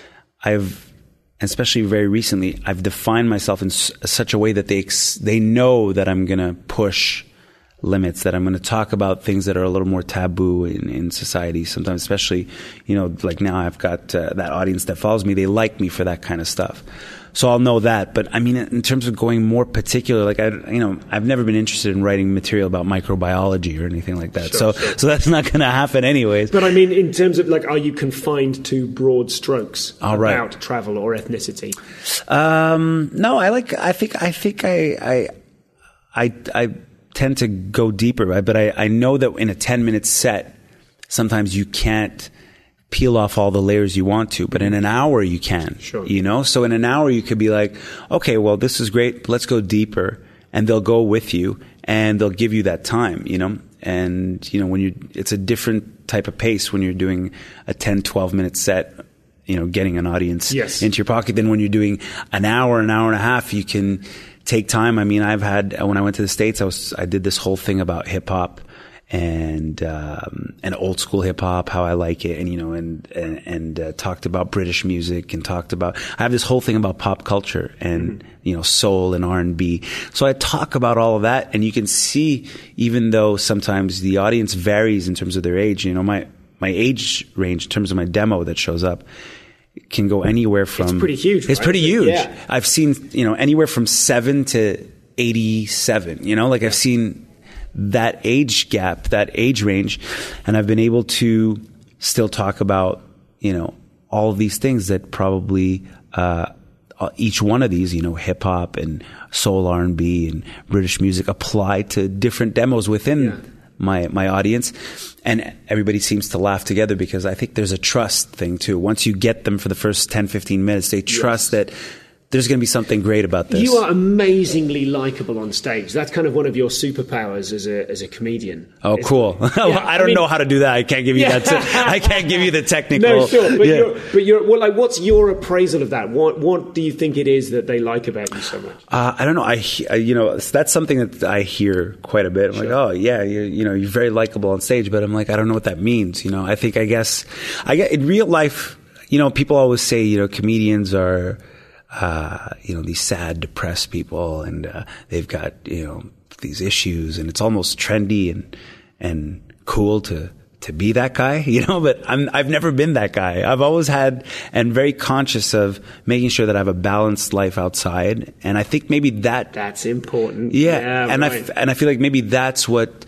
especially very recently, I've defined myself in such a way that they know that I'm going to push limits, that I'm going to talk about things that are a little more taboo in society sometimes, especially, like now I've got that audience that follows me. They like me for that kind of stuff. So I'll know that. But I mean, in terms of going more particular, like I've never been interested in writing material about microbiology or anything like that. Sure. So that's not going to happen anyways. But I mean, in terms of like, are you confined to broad strokes about travel or ethnicity? No, I tend to go deeper, right? But I know that in a 10-minute set, sometimes you can't peel off all the layers you want to, but in an hour you can, you know? So in an hour you could be like, okay, well, this is great. Let's go deeper. And they'll go with you and they'll give you that time, you know? And, you know, it's a different type of pace when you're doing a 10, 12 minute set, you know, getting an audience into your pocket. Then when you're doing an hour and a half, you can take time. I mean, when I went to the States, I did this whole thing about hip hop and old school hip hop, how I like it, and you know, and talked about British music and I have this whole thing about pop culture and you know, soul and R&B. So I talk about all of that, and you can see, even though sometimes the audience varies in terms of their age, you know, my age range in terms of my demo that shows up can go anywhere from. It's pretty huge. It's pretty huge. Yeah. I've seen, you know, anywhere from 7 to 87. You know, like I've seen that age gap, that age range, and I've been able to still talk about, you know, all of these things that probably each one of these, you know, hip hop and soul, R&B and British music apply to different demos within my audience, and everybody seems to laugh together because I think there's a trust thing too. Once you get them for the first 10, 15 minutes, they trust that there's going to be something great about this. You are amazingly likable on stage. That's kind of one of your superpowers as a comedian. Oh, cool. I don't know how to do that. I can't give you that. I can't give you the technical. No, sure. But you're well, like, what's your appraisal of that? What do you think it is that they like about you so much? I don't know. You know, that's something that I hear quite a bit. I'm like, oh yeah, you're very likable on stage, but I'm like, I don't know what that means. You know, I guess in real life, you know, people always say, you know, comedians are, you know, these sad, depressed people, and they've got, you know, these issues, and it's almost trendy and cool to be that guy, you know. But I've never been that guy. I've always had, and very conscious of making sure that I have a balanced life outside, and I think maybe that's important. Yeah, and right. I feel like maybe that's what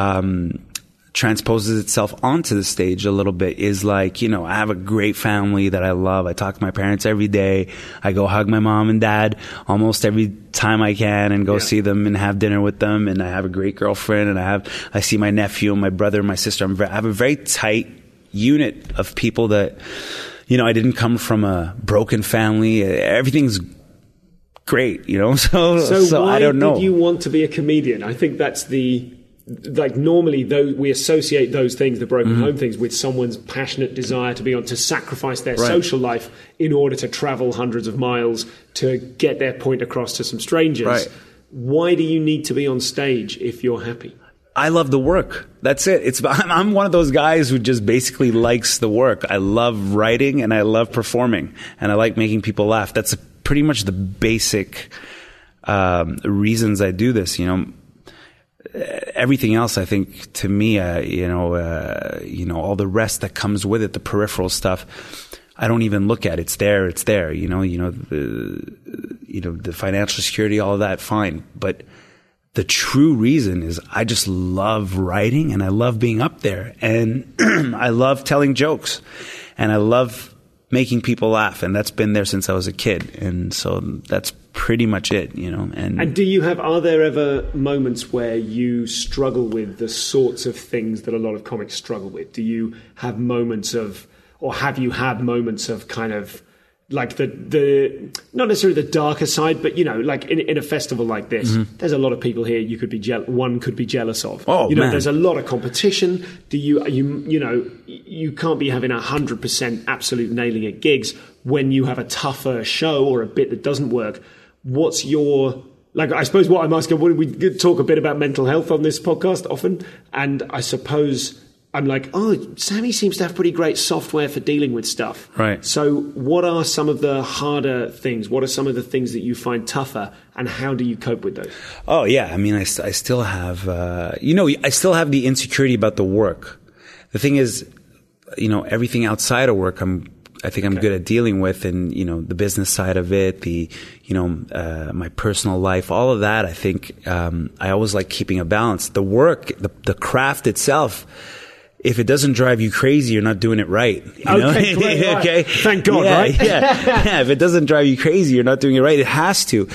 transposes itself onto the stage a little bit, is like, you know, I have a great family that I love. I talk to my parents every day. I go hug my mom and dad almost every time I can and go see them and have dinner with them. And I have a great girlfriend, and I see my nephew and my brother and my sister. I have a very tight unit of people that, you know, I didn't come from a broken family. Everything's great, you know. So I don't know. Why did you want to be a comedian? I think that's like, normally though we associate those things, the broken home things, with someone's passionate desire to be on, to sacrifice their social life in order to travel hundreds of miles to get their point across to some strangers. Right. Why do you need to be on stage if you're happy? I love the work. That's it. I'm one of those guys who just basically likes the work. I love writing and I love performing and I like making people laugh. That's pretty much the basic reasons I do this, you know. Everything else, I think, to me, you know, all the rest that comes with it, the peripheral stuff, I don't even look at. It's there. You know, the financial security, all of that, fine. But the true reason is I just love writing and I love being up there and I love telling jokes and I love making people laugh, and that's been there since I was a kid, and so that's pretty much it, you know. And are there ever moments where you struggle with the sorts of things that a lot of comics struggle with? Do you have moments of, or have you had moments of kind of like the not necessarily the darker side, but, you know, like in a festival like this, there's a lot of people here you could be one could be jealous of. Oh, you know, man. There's a lot of competition. You know, you can't be having 100% absolute nailing at gigs when you have a tougher show or a bit that doesn't work. What's your, like, I suppose what I'm asking, we talk a bit about mental health on this podcast often, and I suppose I'm like, oh, Sammy seems to have pretty great software for dealing with stuff. Right. So what are some of the harder things? What are some of the things that you find tougher, and how do you cope with those? Oh, yeah. I mean, I still have, I still have the insecurity about the work. The thing is, you know, everything outside of work, I think I'm good at dealing with, and, you know, the business side of it, my personal life, all of that. I think, I always like keeping a balance. The work, the craft itself, if it doesn't drive you crazy, you're not doing it right. You know? Okay, great, right. Okay. Thank God, right? Yeah. If it doesn't drive you crazy, you're not doing it right. It has to.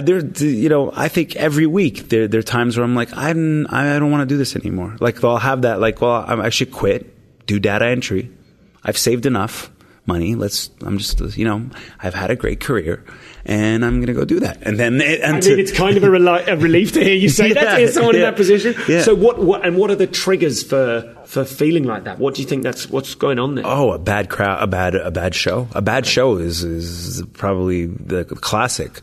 I think every week there are times where I'm like, I don't want to do this anymore. Like, I'll have that, like, well, I should quit, do data entry. I've saved enough money. I'm just, I've had a great career, and I'm going to go do that. And then, it's kind of a relief to hear you say that, to hear someone in that position. Yeah. So what are the triggers for feeling like that? What do you think what's going on there? Oh, a bad crowd, a bad show. A bad show is probably the classic.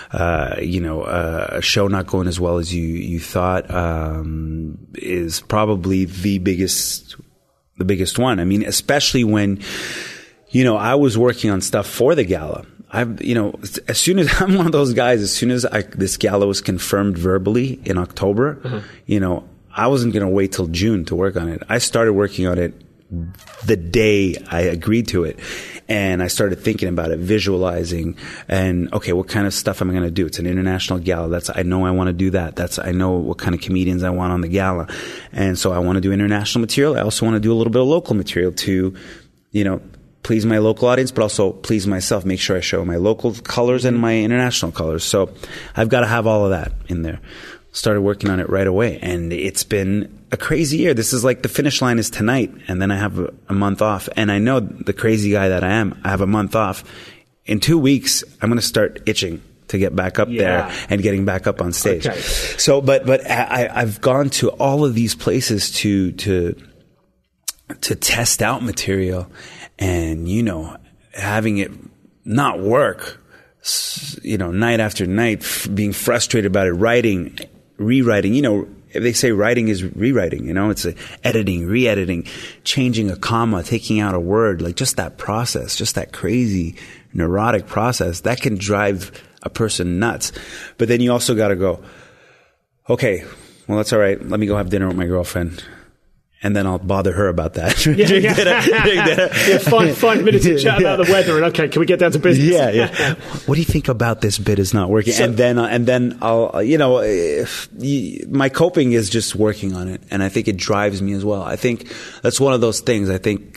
A show not going as well as you thought, is probably the biggest one. I mean, especially when, I was working on stuff for the gala. As soon as I'm one of those guys, as soon as this gala was confirmed verbally in October, I wasn't going to wait till June to work on it. I started working on it the day I agreed to it. And I started thinking about it, visualizing, and okay, what kind of stuff am I going to do? It's an international gala. I know I want to do that. I know what kind of comedians I want on the gala. And so I want to do international material. I also want to do a little bit of local material to, please my local audience, but also please myself, make sure I show my local colors and my international colors. So I've got to have all of that in there. Started working on it right away, and it's been a crazy year. This is like the finish line is tonight, and then I have a month off. And I know the crazy guy that I am, I have a month off. In 2 weeks, I'm going to start itching to get back up there and getting back up on stage. Okay. So, but I've gone to all of these places to test out material, and having it not work, night after night, being frustrated about it, writing, rewriting. They say writing is rewriting. It's editing, re-editing, changing a comma, taking out a word, like just that process, just that crazy neurotic process that can drive a person nuts. But then you also got to go, okay, well, that's all right. Let me go have dinner with my girlfriend. And then I'll bother her about that. Yeah, 5 minutes to chat about the weather, and okay, can we get down to business? Yeah. What do you think about this bit is not working? So, and then I'll, my coping is just working on it, and I think it drives me as well. I think that's one of those things. I think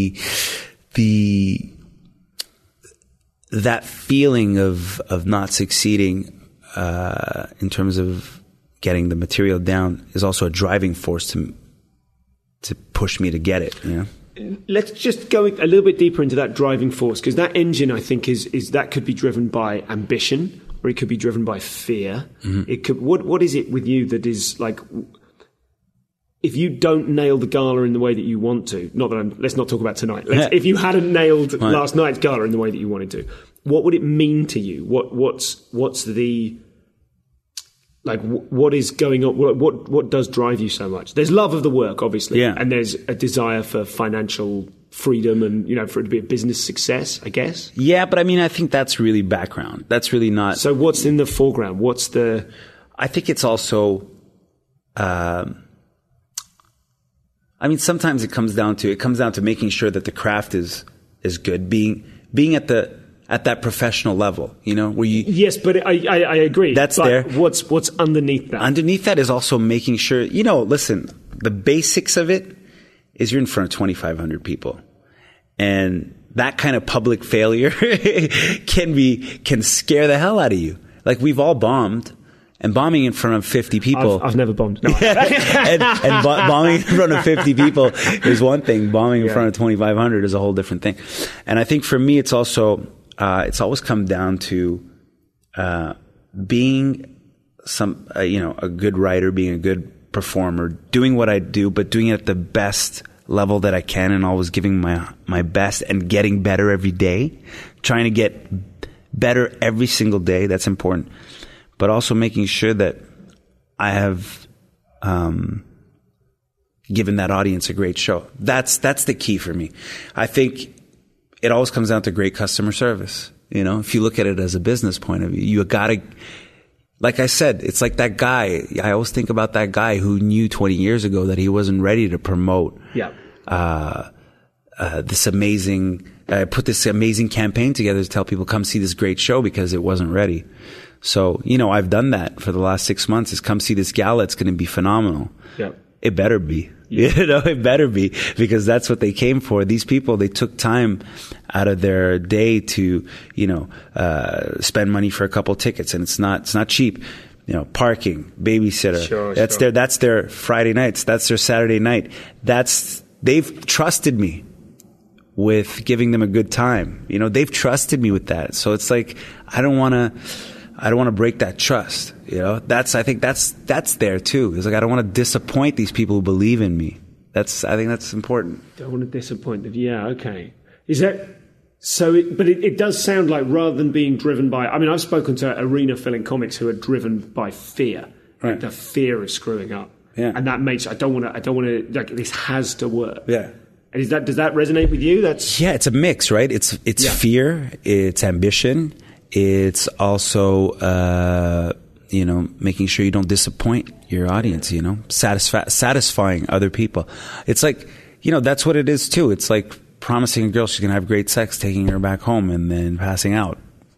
that feeling of not succeeding in terms of getting the material down is also a driving force to push me to get it. Let's just go a little bit deeper into that driving force, because that engine, I think, is that could be driven by ambition, or it could be driven by fear. Mm-hmm. It could. What is it with you that is like, if you don't nail the gala in the way that you want to? Let's not talk about tonight. If you hadn't nailed last night's gala in the way that you wanted to, what would it mean to you? What's the like, what is going on? What does drive you so much? There's love of the work, obviously, and there's a desire for financial freedom and, for it to be a business success, I guess. Yeah, but I mean, I think that's really background. That's really not. So what's in the foreground? I think it's also, sometimes it comes down to making sure that the craft is good, being at that professional level, where you... Yes, but I agree. That's there. What's underneath that? Underneath that is also making sure, listen, the basics of it is you're in front of 2,500 people. And that kind of public failure can scare the hell out of you. Like, we've all bombed. And bombing in front of 50 people... I've never bombed. No. and bombing in front of 50 people is one thing. Bombing in front of 2,500 is a whole different thing. And I think for me, it's also... it's always come down to being a good writer, being a good performer, doing what I do, but doing it at the best level that I can, and always giving my best and getting better every day, trying to get better every single day. That's important. But also making sure that I have given that audience a great show. That's the key for me. I think it always comes down to great customer service. If you look at it as a business point of view, you gotta, like I said, it's like that guy. I always think about that guy who knew 20 years ago that he wasn't ready to promote this amazing, put this amazing campaign together to tell people, come see this great show, because it wasn't ready. So, I've done that for the last 6 months, is come see this gala. It's going to be phenomenal. Yeah. It better be. It better be, because that's what they came for. These people, they took time out of their day to, spend money for a couple tickets, and it's not cheap. Parking, babysitter. That's their Friday nights. That's their Saturday night. They've trusted me with giving them a good time. You know, they've trusted me with that. So it's like, I don't want to break that trust. You know, I think that's there too. It's like, I don't want to disappoint these people who believe in me. I think that's important. Don't want to disappoint them. Yeah. Okay. Is that so? It does sound like rather than being driven by, I mean, I've spoken to arena filling comics who are driven by fear, right. The fear of screwing up. Yeah. And that makes, I don't want to, like, this has to work. Yeah. And does that resonate with you? Yeah, it's a mix, right? It's fear, it's ambition, it's also, making sure you don't disappoint your audience, satisfying other people. It's like, that's what it is too. It's like promising a girl she's going to have great sex, taking her back home and then passing out.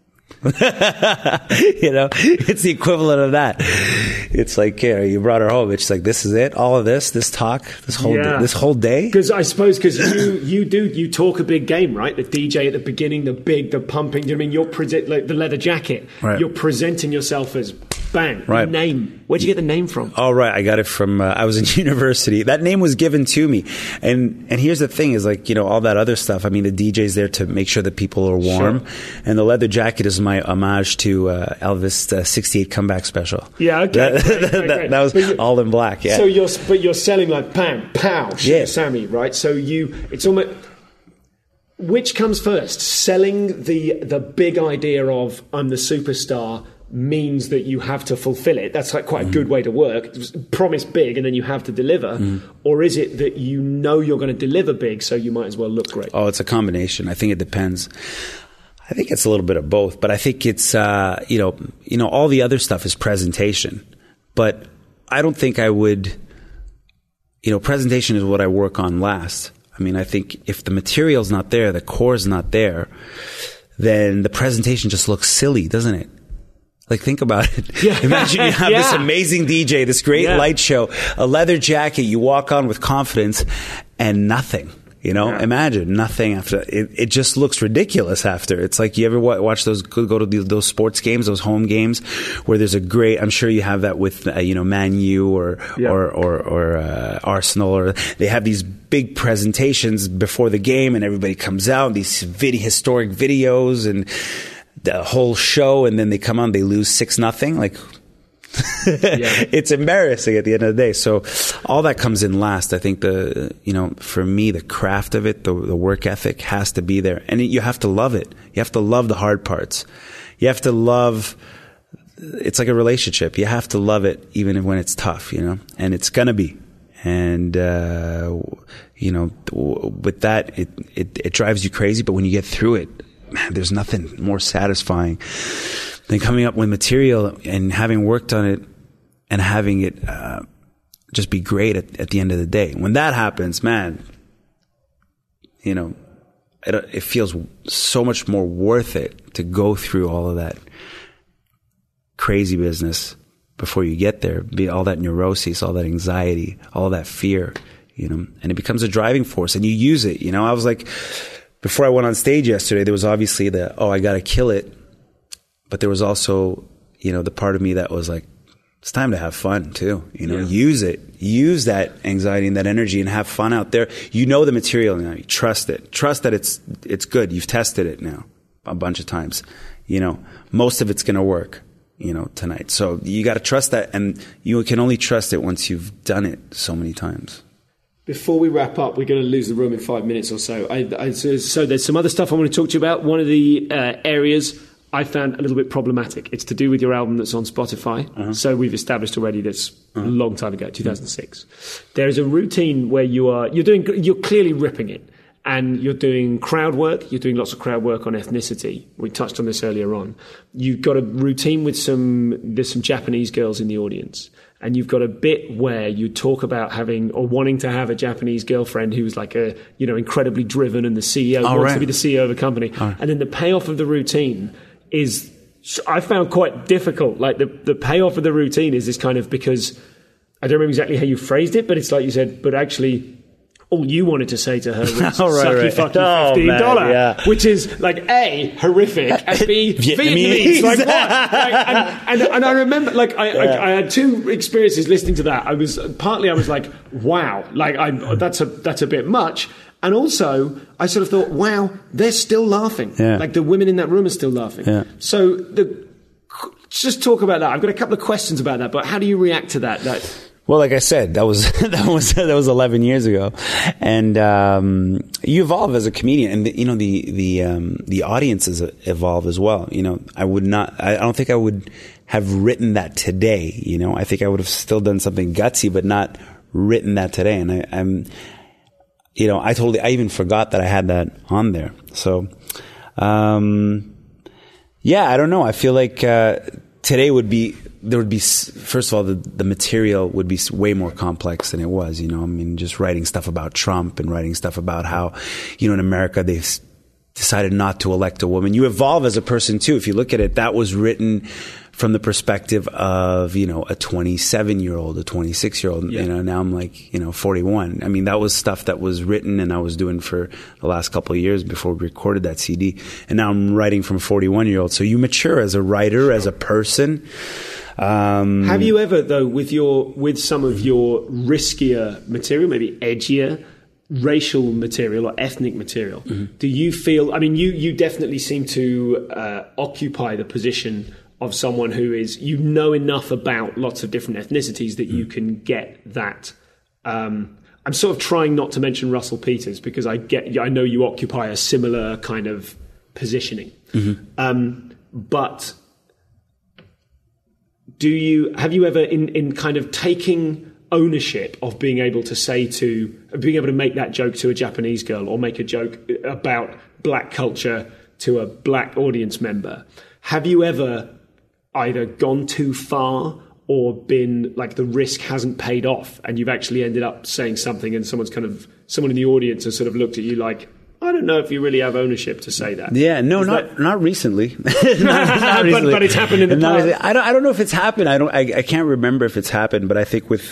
It's the equivalent of that. It's like, you brought her home. It's like, this is it. All of this talk, this whole day. Because I suppose you talk a big game, right? The DJ at the beginning, the pumping. Do you know what I mean? You're like the leather jacket. Right. You're presenting yourself as bang. Right. Name. Where'd you get the name from? Oh, right. I got it from. I was in university. That name was given to me. And here's the thing: is like all that other stuff. I mean, the DJ's there to make sure that people are warm, sure. And the leather jacket is my homage to Elvis' '68 comeback special. Yeah, okay. That was all in black. Yeah. So you're selling like bam, pow, Sugar Sammy, right? So it's almost. Which comes first? Selling the big idea of I'm the superstar means that you have to fulfill it. That's like quite a good way to work. Promise big and then you have to deliver. Or is it that you're going to deliver big, so you might as well look great? Oh, it's a combination. I think it depends. I think it's a little bit of both, but I think it's all the other stuff is presentation. But I don't think I would. Presentation is what I work on last. I mean, I think if the material's not there, the core's not there, then the presentation just looks silly, doesn't it? Like, think about it. Yeah. Imagine you have this amazing DJ, this great light show, a leather jacket, you walk on with confidence, and nothing. Imagine nothing after. It just looks ridiculous after. It's like, you ever watch go to those sports games, those home games, where there's a great. I'm sure you have that with Man U or Arsenal, or they have these big presentations before the game, and everybody comes out, these historic videos and the whole show, and then they come on, they lose 6-0. Like, it's embarrassing at the end of the day. So all that comes in last. I think for me, the craft of it, the work ethic has to be there, and you have to love it. You have to love the hard parts. You have to love. It's like a relationship. You have to love it even when it's tough, and it's gonna be. And with that, it drives you crazy. But when you get through it, man, there's nothing more satisfying than coming up with material and having worked on it and having it just be great at the end of the day. When that happens, man, it feels so much more worth it to go through all of that crazy business before you get there. Be all that neurosis, all that anxiety, all that fear, and it becomes a driving force, and you use it. I was like, before I went on stage yesterday, there was obviously I got to kill it. But there was also, the part of me that was like, it's time to have fun too. Use it. Use that anxiety and that energy and have fun out there. The material now. You trust it. Trust that it's good. You've tested it now a bunch of times. Most of it's going to work, tonight. So you got to trust that, and you can only trust it once you've done it so many times. Before we wrap up, we're going to lose the room in 5 minutes or so. So there's some other stuff I want to talk to you about. One of the areas I found a little bit problematic. It's to do with your album that's on Spotify. Uh-huh. So we've established already that's a long time ago, 2006. There is a routine where you're clearly ripping it, and you're doing crowd work. You're doing lots of crowd work on ethnicity. We touched on this earlier on. You've got a routine with there's some Japanese girls in the audience. And you've got a bit where you talk about having or wanting to have a Japanese girlfriend who's like incredibly driven, and the CEO wants to be the CEO of a company. Right. And then the payoff of the routine is, I found quite difficult. Like the payoff of the routine is this kind of, because I don't remember exactly how you phrased it, but it's like you said, but actually all you wanted to say to her was sucky fucky $15, which is like A, horrific, and B, Vietnamese. Like what? And I remember, I had two experiences listening to that. I was like, wow, like that's a bit much. And also, I sort of thought, wow, they're still laughing. Yeah. Like the women in that room are still laughing. Yeah. So just talk about that. I've got a couple of questions about that, but how do you react to that? Well, like I said, that was 11 years ago, and you evolve as a comedian, and the audiences evolve as well. I don't think I would have written that today. I think I would have still done something gutsy, but not written that today. And I even forgot that I had that on there. So, I don't know. I feel like today there would be, first of all, the material would be way more complex than it was, just writing stuff about Trump and writing stuff about how, in America, they've decided not to elect a woman. You evolve as a person too. If you look at it, that was written from the perspective of, a 27-year-old, a 26-year-old, now I'm like, 41. I mean, that was stuff that was written and I was doing for the last couple of years before we recorded that CD. And now I'm writing from a 41-year-old. So you mature as a writer, as a person. Have you ever, though, with some of your riskier material, maybe edgier, racial material or ethnic material, do you feel, you definitely seem to occupy the position of someone who is, enough about lots of different ethnicities that you can get that. I'm sort of trying not to mention Russell Peters because I know you occupy a similar kind of positioning. But have you ever in kind of taking ownership of being able to make that joke to a Japanese girl or make a joke about black culture to a black audience member, have you ever either gone too far or been like the risk hasn't paid off and you've actually ended up saying something and someone in the audience has sort of looked at you like, I don't know if you really have ownership to say that. Yeah, no, not recently. not recently. But it's happened in the past. I don't know if it's happened. I can't remember if it's happened, but I think with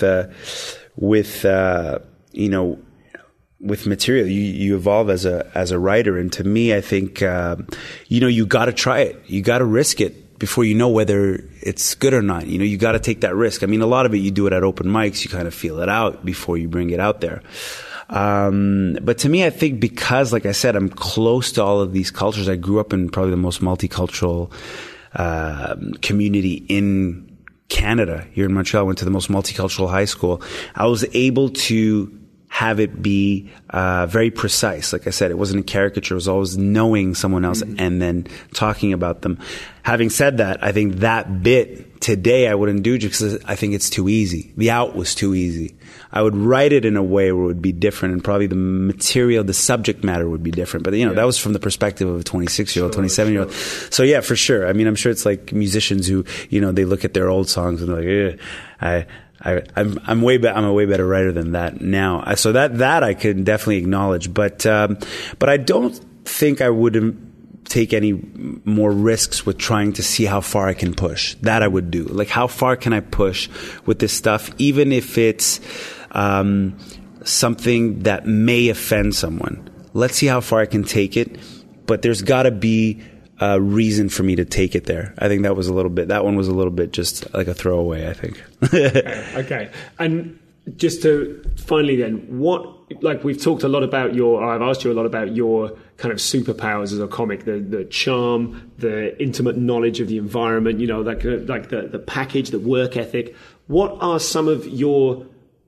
material, you evolve as a writer. And to me, I think, you got to try it. You got to risk it before you know whether it's good or not. You got to take that risk. A lot of it, you do it at open mics. You kind of feel it out before you bring it out there. But to me, I think because, like I said, I'm close to all of these cultures. I grew up in probably the most multicultural community in Canada, here in Montreal. I went to the most multicultural high school. I was able to have it be very precise. Like I said, it wasn't a caricature. It was always knowing someone else and then talking about them. Having said that, I think that bit today I wouldn't do just because I think it's too easy. The out was too easy. I would write it in a way where it would be different and probably the material, the subject matter would be different. But, that was from the perspective of a 26-year-old, 27-year-old. So, yeah, for sure. I'm sure it's like musicians who, they look at their old songs and they're like, I'm a way better writer than that now. So that I could definitely acknowledge, but I don't think I would take any more risks with trying to see how far I can push. That I would do. Like, how far can I push with this stuff, even if it's something that may offend someone. Let's see how far I can take it, but there's got to be a reason for me to take it there. I think that one was a little bit just like a throwaway, I think. Okay. And just to finally then, we've talked a lot about I've asked you a lot about your kind of superpowers as a comic, the charm, the intimate knowledge of the environment, the package, the work ethic. What are some of your,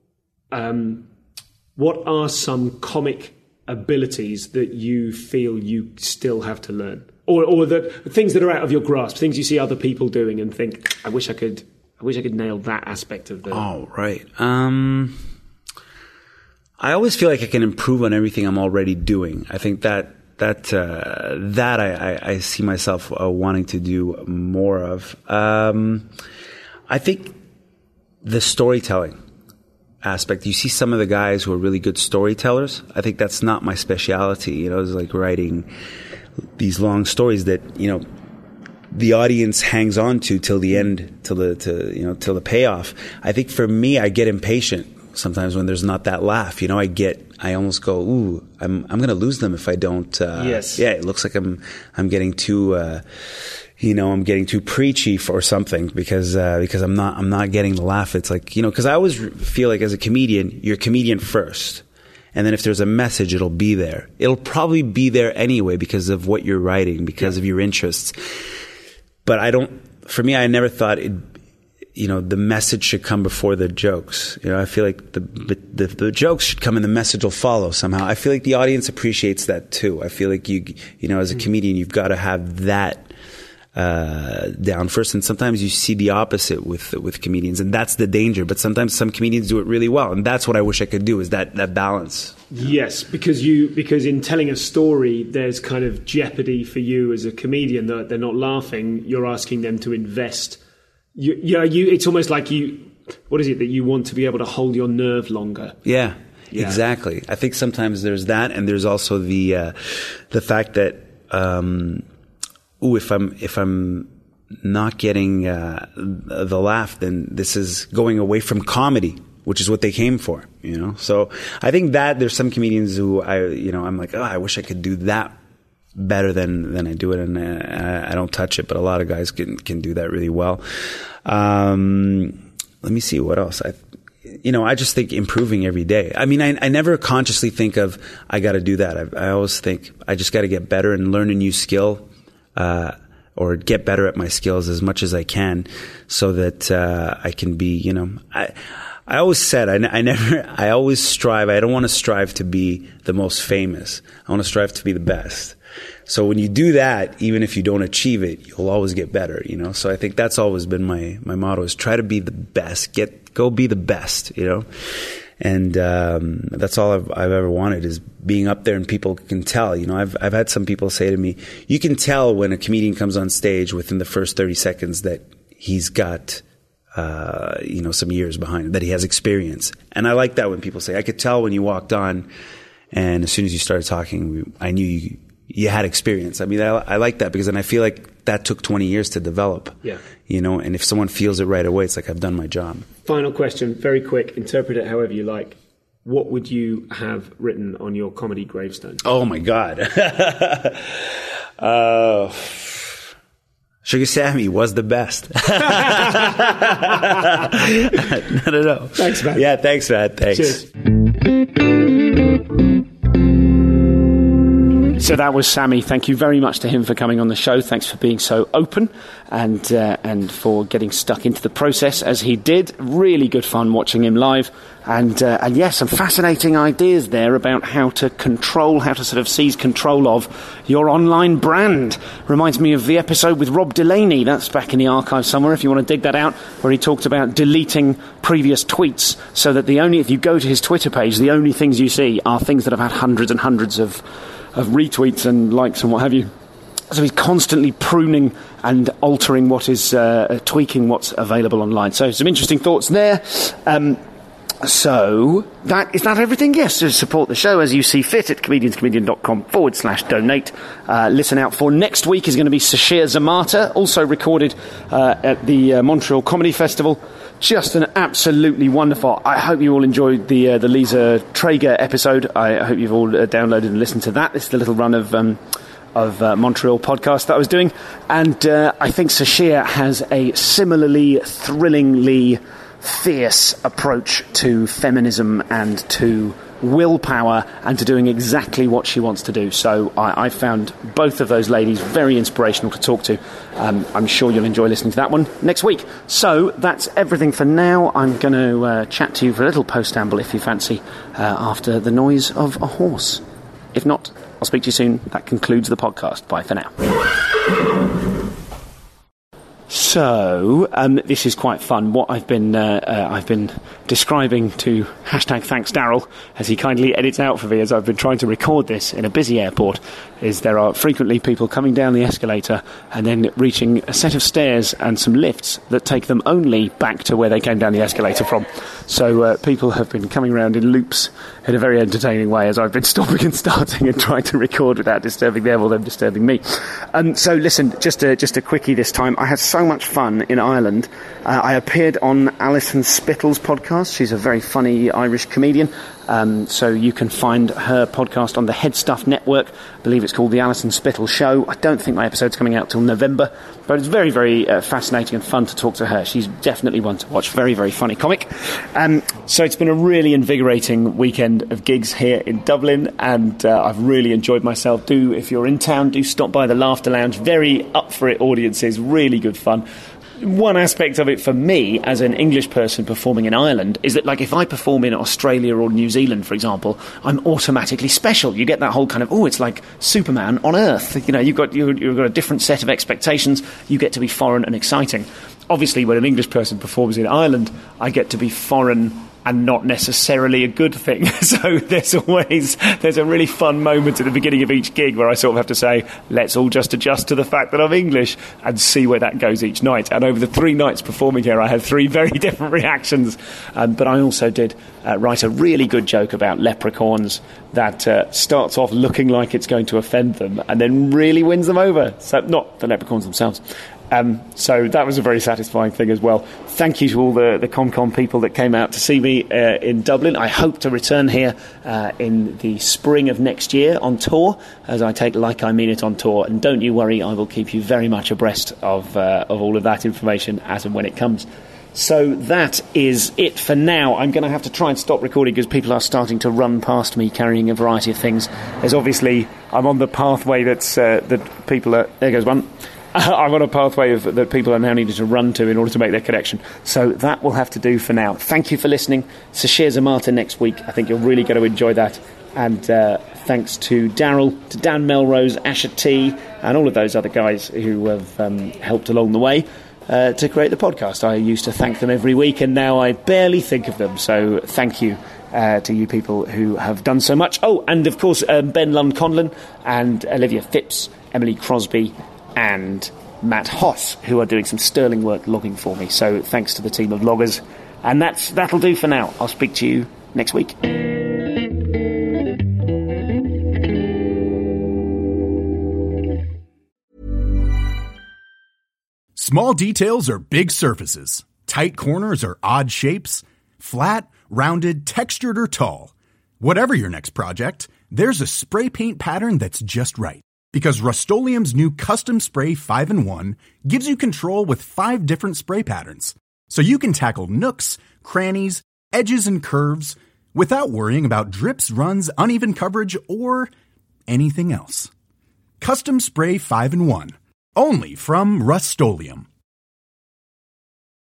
some comic abilities that you feel you still have to learn? Or the things that are out of your grasp, things you see other people doing and think, I wish I could nail that aspect of the... Oh, right. I always feel like I can improve on everything I'm already doing. I think that I see myself wanting to do more of. I think the storytelling aspect. You see some of the guys who are really good storytellers. I think that's not my specialty. It's like writing these long stories that, the audience hangs on to till the end, till the payoff. I think for me, I get impatient sometimes when there's not that laugh. I almost go, ooh, I'm going to lose them if I don't. Yes. Yeah, it looks like I'm getting too, I'm getting too preachy for something because I'm not getting the laugh. It's like, because I always feel like as a comedian, you're a comedian first. And then if there's a message, it'll be there. It'll probably be there anyway because of what you're writing, because of your interests. But for me, I never thought the message should come before the jokes. I feel like the jokes should come and the message will follow somehow. I feel like the audience appreciates that too. I feel like as a comedian, you've got to have that down first. And sometimes you see the opposite with comedians, and that's the danger. But sometimes some comedians do it really well, and that's what I wish I could do, is that balance. Yes, because in telling a story, there's kind of jeopardy for you as a comedian that they're not laughing. You're asking them to invest. It's almost like what is it that you want to be able to hold your nerve longer? Yeah. Exactly. I think sometimes there's that, and there's also the fact that if I'm not getting the laugh, then this is going away from comedy, which is what they came for. So I think that there's some comedians who I'm like, I wish I could do that better than I do it, and I don't touch it, but a lot of guys can do that really well. Let me see what else. I just think improving every day. I mean, I never consciously think of, I got to do that. I always think I just got to get better and learn a new skill, or get better at my skills as much as I can, so that I can be, I always said, I always strive. I don't want to strive to be the most famous. I want to strive to be the best. So when you do that, even if you don't achieve it, you'll always get better, So I think that's always been my motto, is try to be the best. Go be the best, And that's all I've ever wanted, is being up there and people can tell. I've had some people say to me, you can tell when a comedian comes on stage within the first 30 seconds that he's got some years behind him, that he has experience. And I like that when people say, I could tell when you walked on, and as soon as you started talking, I knew you had experience. I mean, I like that, because then I feel like that took 20 years to develop. Yeah. And if someone feels it right away, it's like, I've done my job. Final question, very quick, interpret it however you like. What would you have written on your comedy gravestone? Oh my God. Sugar Sammy was the best. No. Thanks, man. Yeah, thanks, man. Thanks. Cheers. So that was Sammy. Thank you very much to him for coming on the show. Thanks for being so open and for getting stuck into the process as he did. Really good fun watching him live. And yes, some fascinating ideas there about how to sort of seize control of your online brand. Reminds me of the episode with Rob Delaney. That's back in the archive somewhere if you want to dig that out, where he talked about deleting previous tweets so that if you go to his Twitter page, the only things you see are things that have had hundreds and hundreds of retweets and likes and what have you. So he's constantly pruning and altering tweaking what's available online. So some interesting thoughts there. So is that everything? Yes, to support the show as you see fit at comedianscomedian.com/donate. Listen out for next week is going to be Sashir Zamata, also recorded at the Montreal Comedy Festival. Just an absolutely wonderful. I hope you all enjoyed the Lisa Traeger episode. I hope you've all downloaded and listened to that. It's the little run of Montreal podcast that I was doing. And I think Sashir has a similarly thrillingly fierce approach to feminism and to willpower and to doing exactly what she wants to do. So I found both of those ladies very inspirational to talk to. I'm sure you'll enjoy listening to that one next week. So that's everything for now. I'm going to chat to you for a little post-amble if you fancy, after the noise of a horse. If not, I'll speak to you soon. That concludes the podcast. Bye for now. So this is quite fun. What I've been describing to #Thanks Daryl, as he kindly edits out for me as I've been trying to record this in a busy airport, is there are frequently people coming down the escalator and then reaching a set of stairs and some lifts that take them only back to where they came down the escalator from. So people have been coming around in loops in a very entertaining way as I've been stopping and starting and trying to record without disturbing them or them disturbing me. So listen, just a quickie this time. I had so much fun in Ireland. I appeared on Alison Spittle's podcast. She's a very funny Irish comedian. So you can find her podcast on the Head Stuff Network. I believe it's called The Alison Spittle Show. I don't think my episode's coming out till November, but it's very, very fascinating and fun to talk to her. She's definitely one to watch. Very, very funny comic. So it's been a really invigorating weekend of gigs here in Dublin, and I've really enjoyed myself. If you're in town, do stop by the Laughter Lounge. Very up for it audiences, really good fun. One aspect of it for me, as an English person performing in Ireland, is that, like, if I perform in Australia or New Zealand, for example, I'm automatically special. You get that whole kind of, it's like Superman on Earth. You know, you've got a different set of expectations. You get to be foreign and exciting. Obviously, when an English person performs in Ireland, I get to be foreign and not necessarily a good thing. So there's a really fun moment at the beginning of each gig where I sort of have to say, let's all just adjust to the fact that I'm English and see where that goes each night. And over the 3 nights performing here, I had 3 very different reactions. But I also did write a really good joke about leprechauns that starts off looking like it's going to offend them and then really wins them over. So not the leprechauns themselves. So that was a very satisfying thing as well. Thank you to all the ComCom people that came out to see me in Dublin. I hope to return here in the spring of next year on tour, as I take Like I Mean It on tour. And don't you worry, I will keep you very much abreast of all of that information as and when it comes. So that is it for now. I'm going to have to try and stop recording because people are starting to run past me carrying a variety of things. There's obviously, I'm on the pathway that people are... There goes one. I'm on a pathway that people are now needing to run to in order to make their connection. So that will have to do for now. Thank you for listening. Sasheer Zamata next week. I think you're really going to enjoy that. And thanks to Daryl, to Dan Melrose, Asher T, and all of those other guys who have helped along the way to create the podcast. I used to thank them every week, and now I barely think of them. So thank you to you people who have done so much. Oh, and of course, Ben Lund-Conlon and Olivia Phipps, Emily Crosby, and Matt Hoss, who are doing some sterling work logging for me. So thanks to the team of loggers. And that'll do for now. I'll speak to you next week. Small details are big surfaces. Tight corners are odd shapes. Flat, rounded, textured, or tall. Whatever your next project, there's a spray paint pattern that's just right. Because Rust-Oleum's new Custom Spray 5-in-1 gives you control with 5 different spray patterns. So you can tackle nooks, crannies, edges, and curves without worrying about drips, runs, uneven coverage, or anything else. Custom Spray 5-in-1. Only from Rust-Oleum.